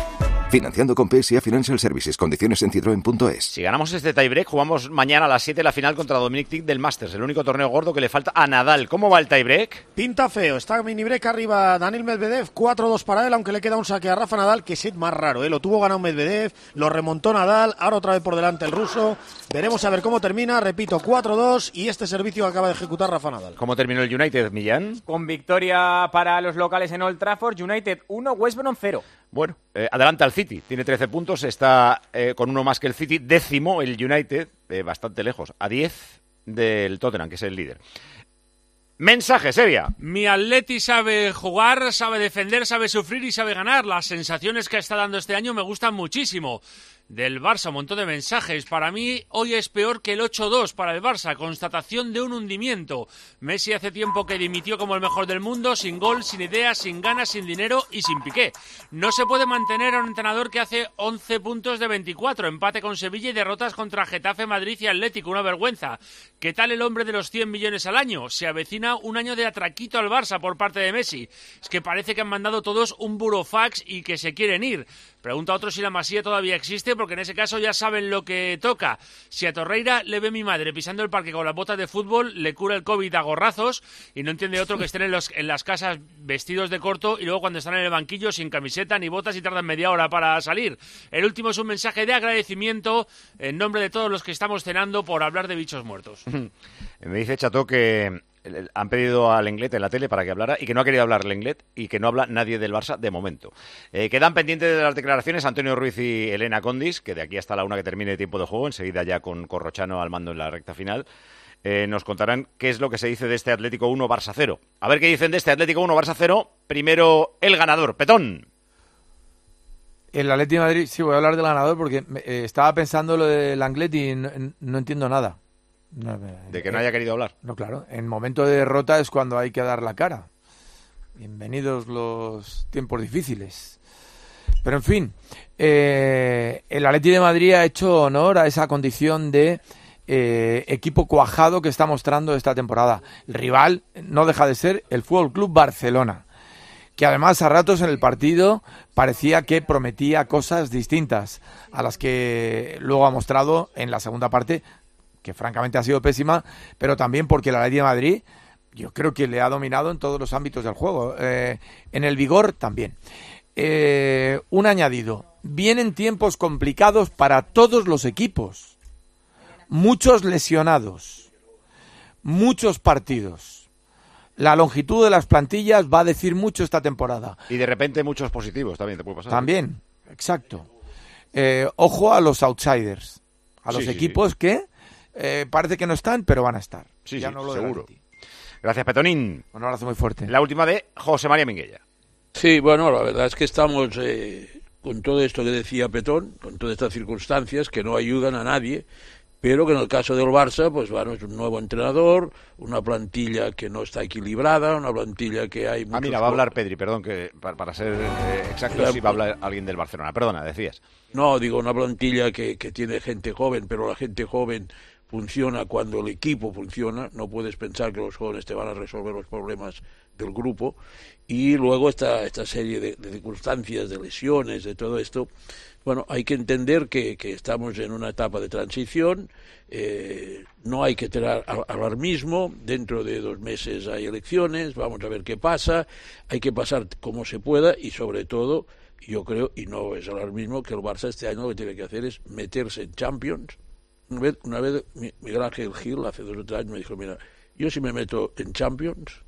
Financiando con P S A Financial Services. Condiciones en citroen punto es. Si ganamos este tiebreak, jugamos mañana a las siete la final contra Dominic Thiem del Masters, el único torneo gordo que le falta a Nadal. ¿Cómo va el tiebreak? Pinta feo. Está mini break arriba Daniil Medvedev, cuatro dos para él, aunque le queda un saque a Rafa Nadal, que set más raro, ¿eh? Lo tuvo ganado Medvedev, lo remontó Nadal, ahora otra vez por delante el ruso. Veremos a ver cómo termina. Repito, cuatro dos y este servicio acaba de ejecutar Rafa Nadal. ¿Cómo terminó el United, Millán? Con victoria para los locales en Old Trafford, United uno, West Brom cero. Bueno, eh, adelanta el City, tiene trece puntos, está eh, con uno más que el City, décimo el United, eh, bastante lejos, a diez del Tottenham, que es el líder. Mensaje, Sevilla. Mi Atleti sabe jugar, sabe defender, sabe sufrir y sabe ganar. Las sensaciones que está dando este año me gustan muchísimo. Del Barça, un montón de mensajes. Para mí, hoy es peor que el ocho dos para el Barça. Constatación de un hundimiento. Messi hace tiempo que dimitió como el mejor del mundo, sin gol, sin ideas, sin ganas, sin dinero y sin Piqué. No se puede mantener a un entrenador que hace once puntos de veinticuatro, empate con Sevilla y derrotas contra Getafe, Madrid y Atlético. Una vergüenza. ¿Qué tal el hombre de los cien millones al año? Se avecina un año de atraquito al Barça por parte de Messi. Es que parece que han mandado todos un burofax y que se quieren ir. Pregunta a otro si la Masía todavía existe, porque en ese caso ya saben lo que toca. Si a Torreira le ve mi madre pisando el parque con las botas de fútbol, le cura el COVID a gorrazos y no entiende otro que estén en, los, en las casas vestidos de corto y luego cuando están en el banquillo sin camiseta ni botas y tardan media hora para salir. El último es un mensaje de agradecimiento en nombre de todos los que estamos cenando por hablar de bichos muertos. Me dice Chato que han pedido al Lenglet en la tele para que hablara y que no ha querido hablar Lenglet y que no habla nadie del Barça de momento. Eh, quedan pendientes de las declaraciones Antonio Ruiz y Elena Condis, que de aquí hasta la una que termine el tiempo de juego, enseguida ya con Corrochano al mando en la recta final, eh, nos contarán qué es lo que se dice de este Atlético uno Barça cero. A ver qué dicen de este Atlético uno Barça cero. Primero el ganador, Petón. El Atlético de Madrid, sí, voy a hablar del ganador porque eh, estaba pensando lo del Lenglet y no, no entiendo nada. No, de que no haya querido hablar. No, claro. En momento de derrota es cuando hay que dar la cara. Bienvenidos los tiempos difíciles. Pero en fin, eh, el Atlético de Madrid ha hecho honor a esa condición de eh, equipo cuajado que está mostrando esta temporada. El rival no deja de ser el F C Barcelona, que además a ratos en el partido parecía que prometía cosas distintas a las que luego ha mostrado en la segunda parte, que francamente ha sido pésima, pero también porque el Atlético de Madrid yo creo que le ha dominado en todos los ámbitos del juego. Eh, en el vigor también. Eh, un añadido. Vienen tiempos complicados para todos los equipos. Muchos lesionados. Muchos partidos. La longitud de las plantillas va a decir mucho esta temporada. Y de repente muchos positivos también te puede pasar. También, exacto. Eh, ojo a los outsiders. A los sí, sí, equipos sí. que eh, parece que no están, pero van a estar. Sí, ya sí, no lo seguro. Gracias, Petonín. Un abrazo muy fuerte. La última de José María Minguella. Sí, bueno, la verdad es que estamos eh, con todo esto que decía Petón, con todas estas circunstancias que no ayudan a nadie, pero que en el caso del Barça, pues bueno, es un nuevo entrenador, una plantilla que no está equilibrada, una plantilla que hay... Ah, mira, va a hablar Pedri, perdón, que para, para ser eh, exacto, claro, sí va a hablar alguien del Barcelona. Perdona, decías. No, digo, una plantilla que, que tiene gente joven, pero la gente joven funciona cuando el equipo funciona. No puedes pensar que los jóvenes te van a resolver los problemas del grupo. Y luego esta, esta serie de, de circunstancias, de lesiones, de todo esto. Bueno, hay que entender que, que estamos en una etapa de transición. Eh, no hay que tener alarmismo. Dentro de dos meses hay elecciones. Vamos a ver qué pasa. Hay que pasar como se pueda y sobre todo, yo creo, y no es alarmismo, que el Barça este año lo que tiene que hacer es meterse en Champions. Una vez, una vez Miguel Ángel Gil, hace dos o tres años, me dijo, mira, yo si me meto en Champions,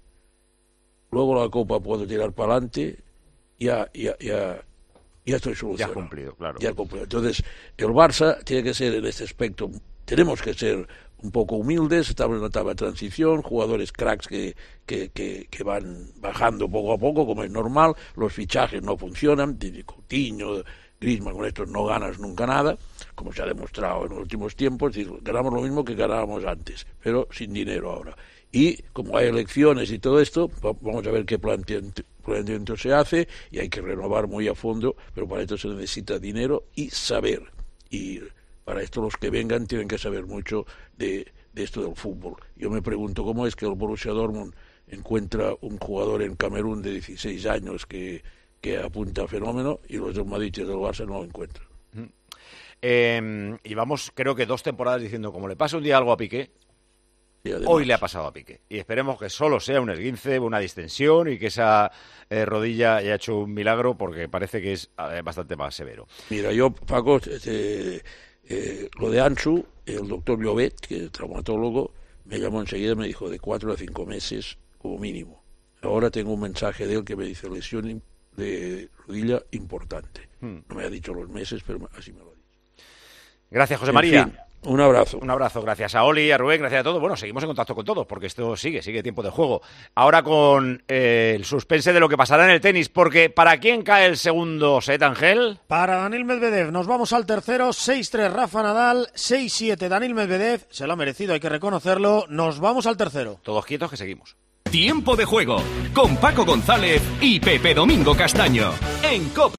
luego la Copa puedo tirar para adelante, ya, ya, ya, ya estoy solucionado. Ya cumplido, claro. Ya cumplido. Entonces, el Barça tiene que ser en este aspecto, tenemos que ser un poco humildes, estamos en una etapa de transición, jugadores cracks que, que, que, que van bajando poco a poco, como es normal, los fichajes no funcionan, Coutinho, Griezmann, con estos no ganas nunca nada, como se ha demostrado en los últimos tiempos, ganamos lo mismo que ganábamos antes, pero sin dinero ahora. Y como hay elecciones y todo esto, vamos a ver qué planteamiento, planteamiento se hace, y hay que renovar muy a fondo, pero para esto se necesita dinero y saber. Y para esto los que vengan tienen que saber mucho de, de esto del fútbol. Yo me pregunto cómo es que el Borussia Dortmund encuentra un jugador en Camerún de dieciséis años que que apunta a fenómeno, y los del Madrid y del Barça no lo encuentran. Eh, y vamos, creo que dos temporadas diciendo, como le pasa un día algo a Piqué, hoy le ha pasado a Piqué. Y esperemos que solo sea un esguince, una distensión, y que esa eh, rodilla haya hecho un milagro, porque parece que es eh, bastante más severo. Mira, yo, Paco, eh, eh, lo de Ansu, el doctor Llobet, que es traumatólogo, me llamó enseguida y me dijo de cuatro a cinco meses como mínimo. Ahora tengo un mensaje de él que me dice lesión de rodilla importante. Hmm. No me ha dicho los meses, pero así me lo ha dicho. Gracias, José María. En fin, un abrazo. Un abrazo, gracias a Oli, a Rubén, gracias a todos. Bueno, seguimos en contacto con todos, porque esto sigue, sigue tiempo de juego. Ahora con eh, el suspense de lo que pasará en el tenis, porque ¿para quién cae el segundo set, Ángel? Para Daniil Medvedev. Nos vamos al tercero, seis tres Rafa Nadal, seis siete Daniil Medvedev. Se lo ha merecido, hay que reconocerlo. Nos vamos al tercero. Todos quietos que seguimos. Tiempo de juego con Paco González y Pepe Domingo Castaño en COPE.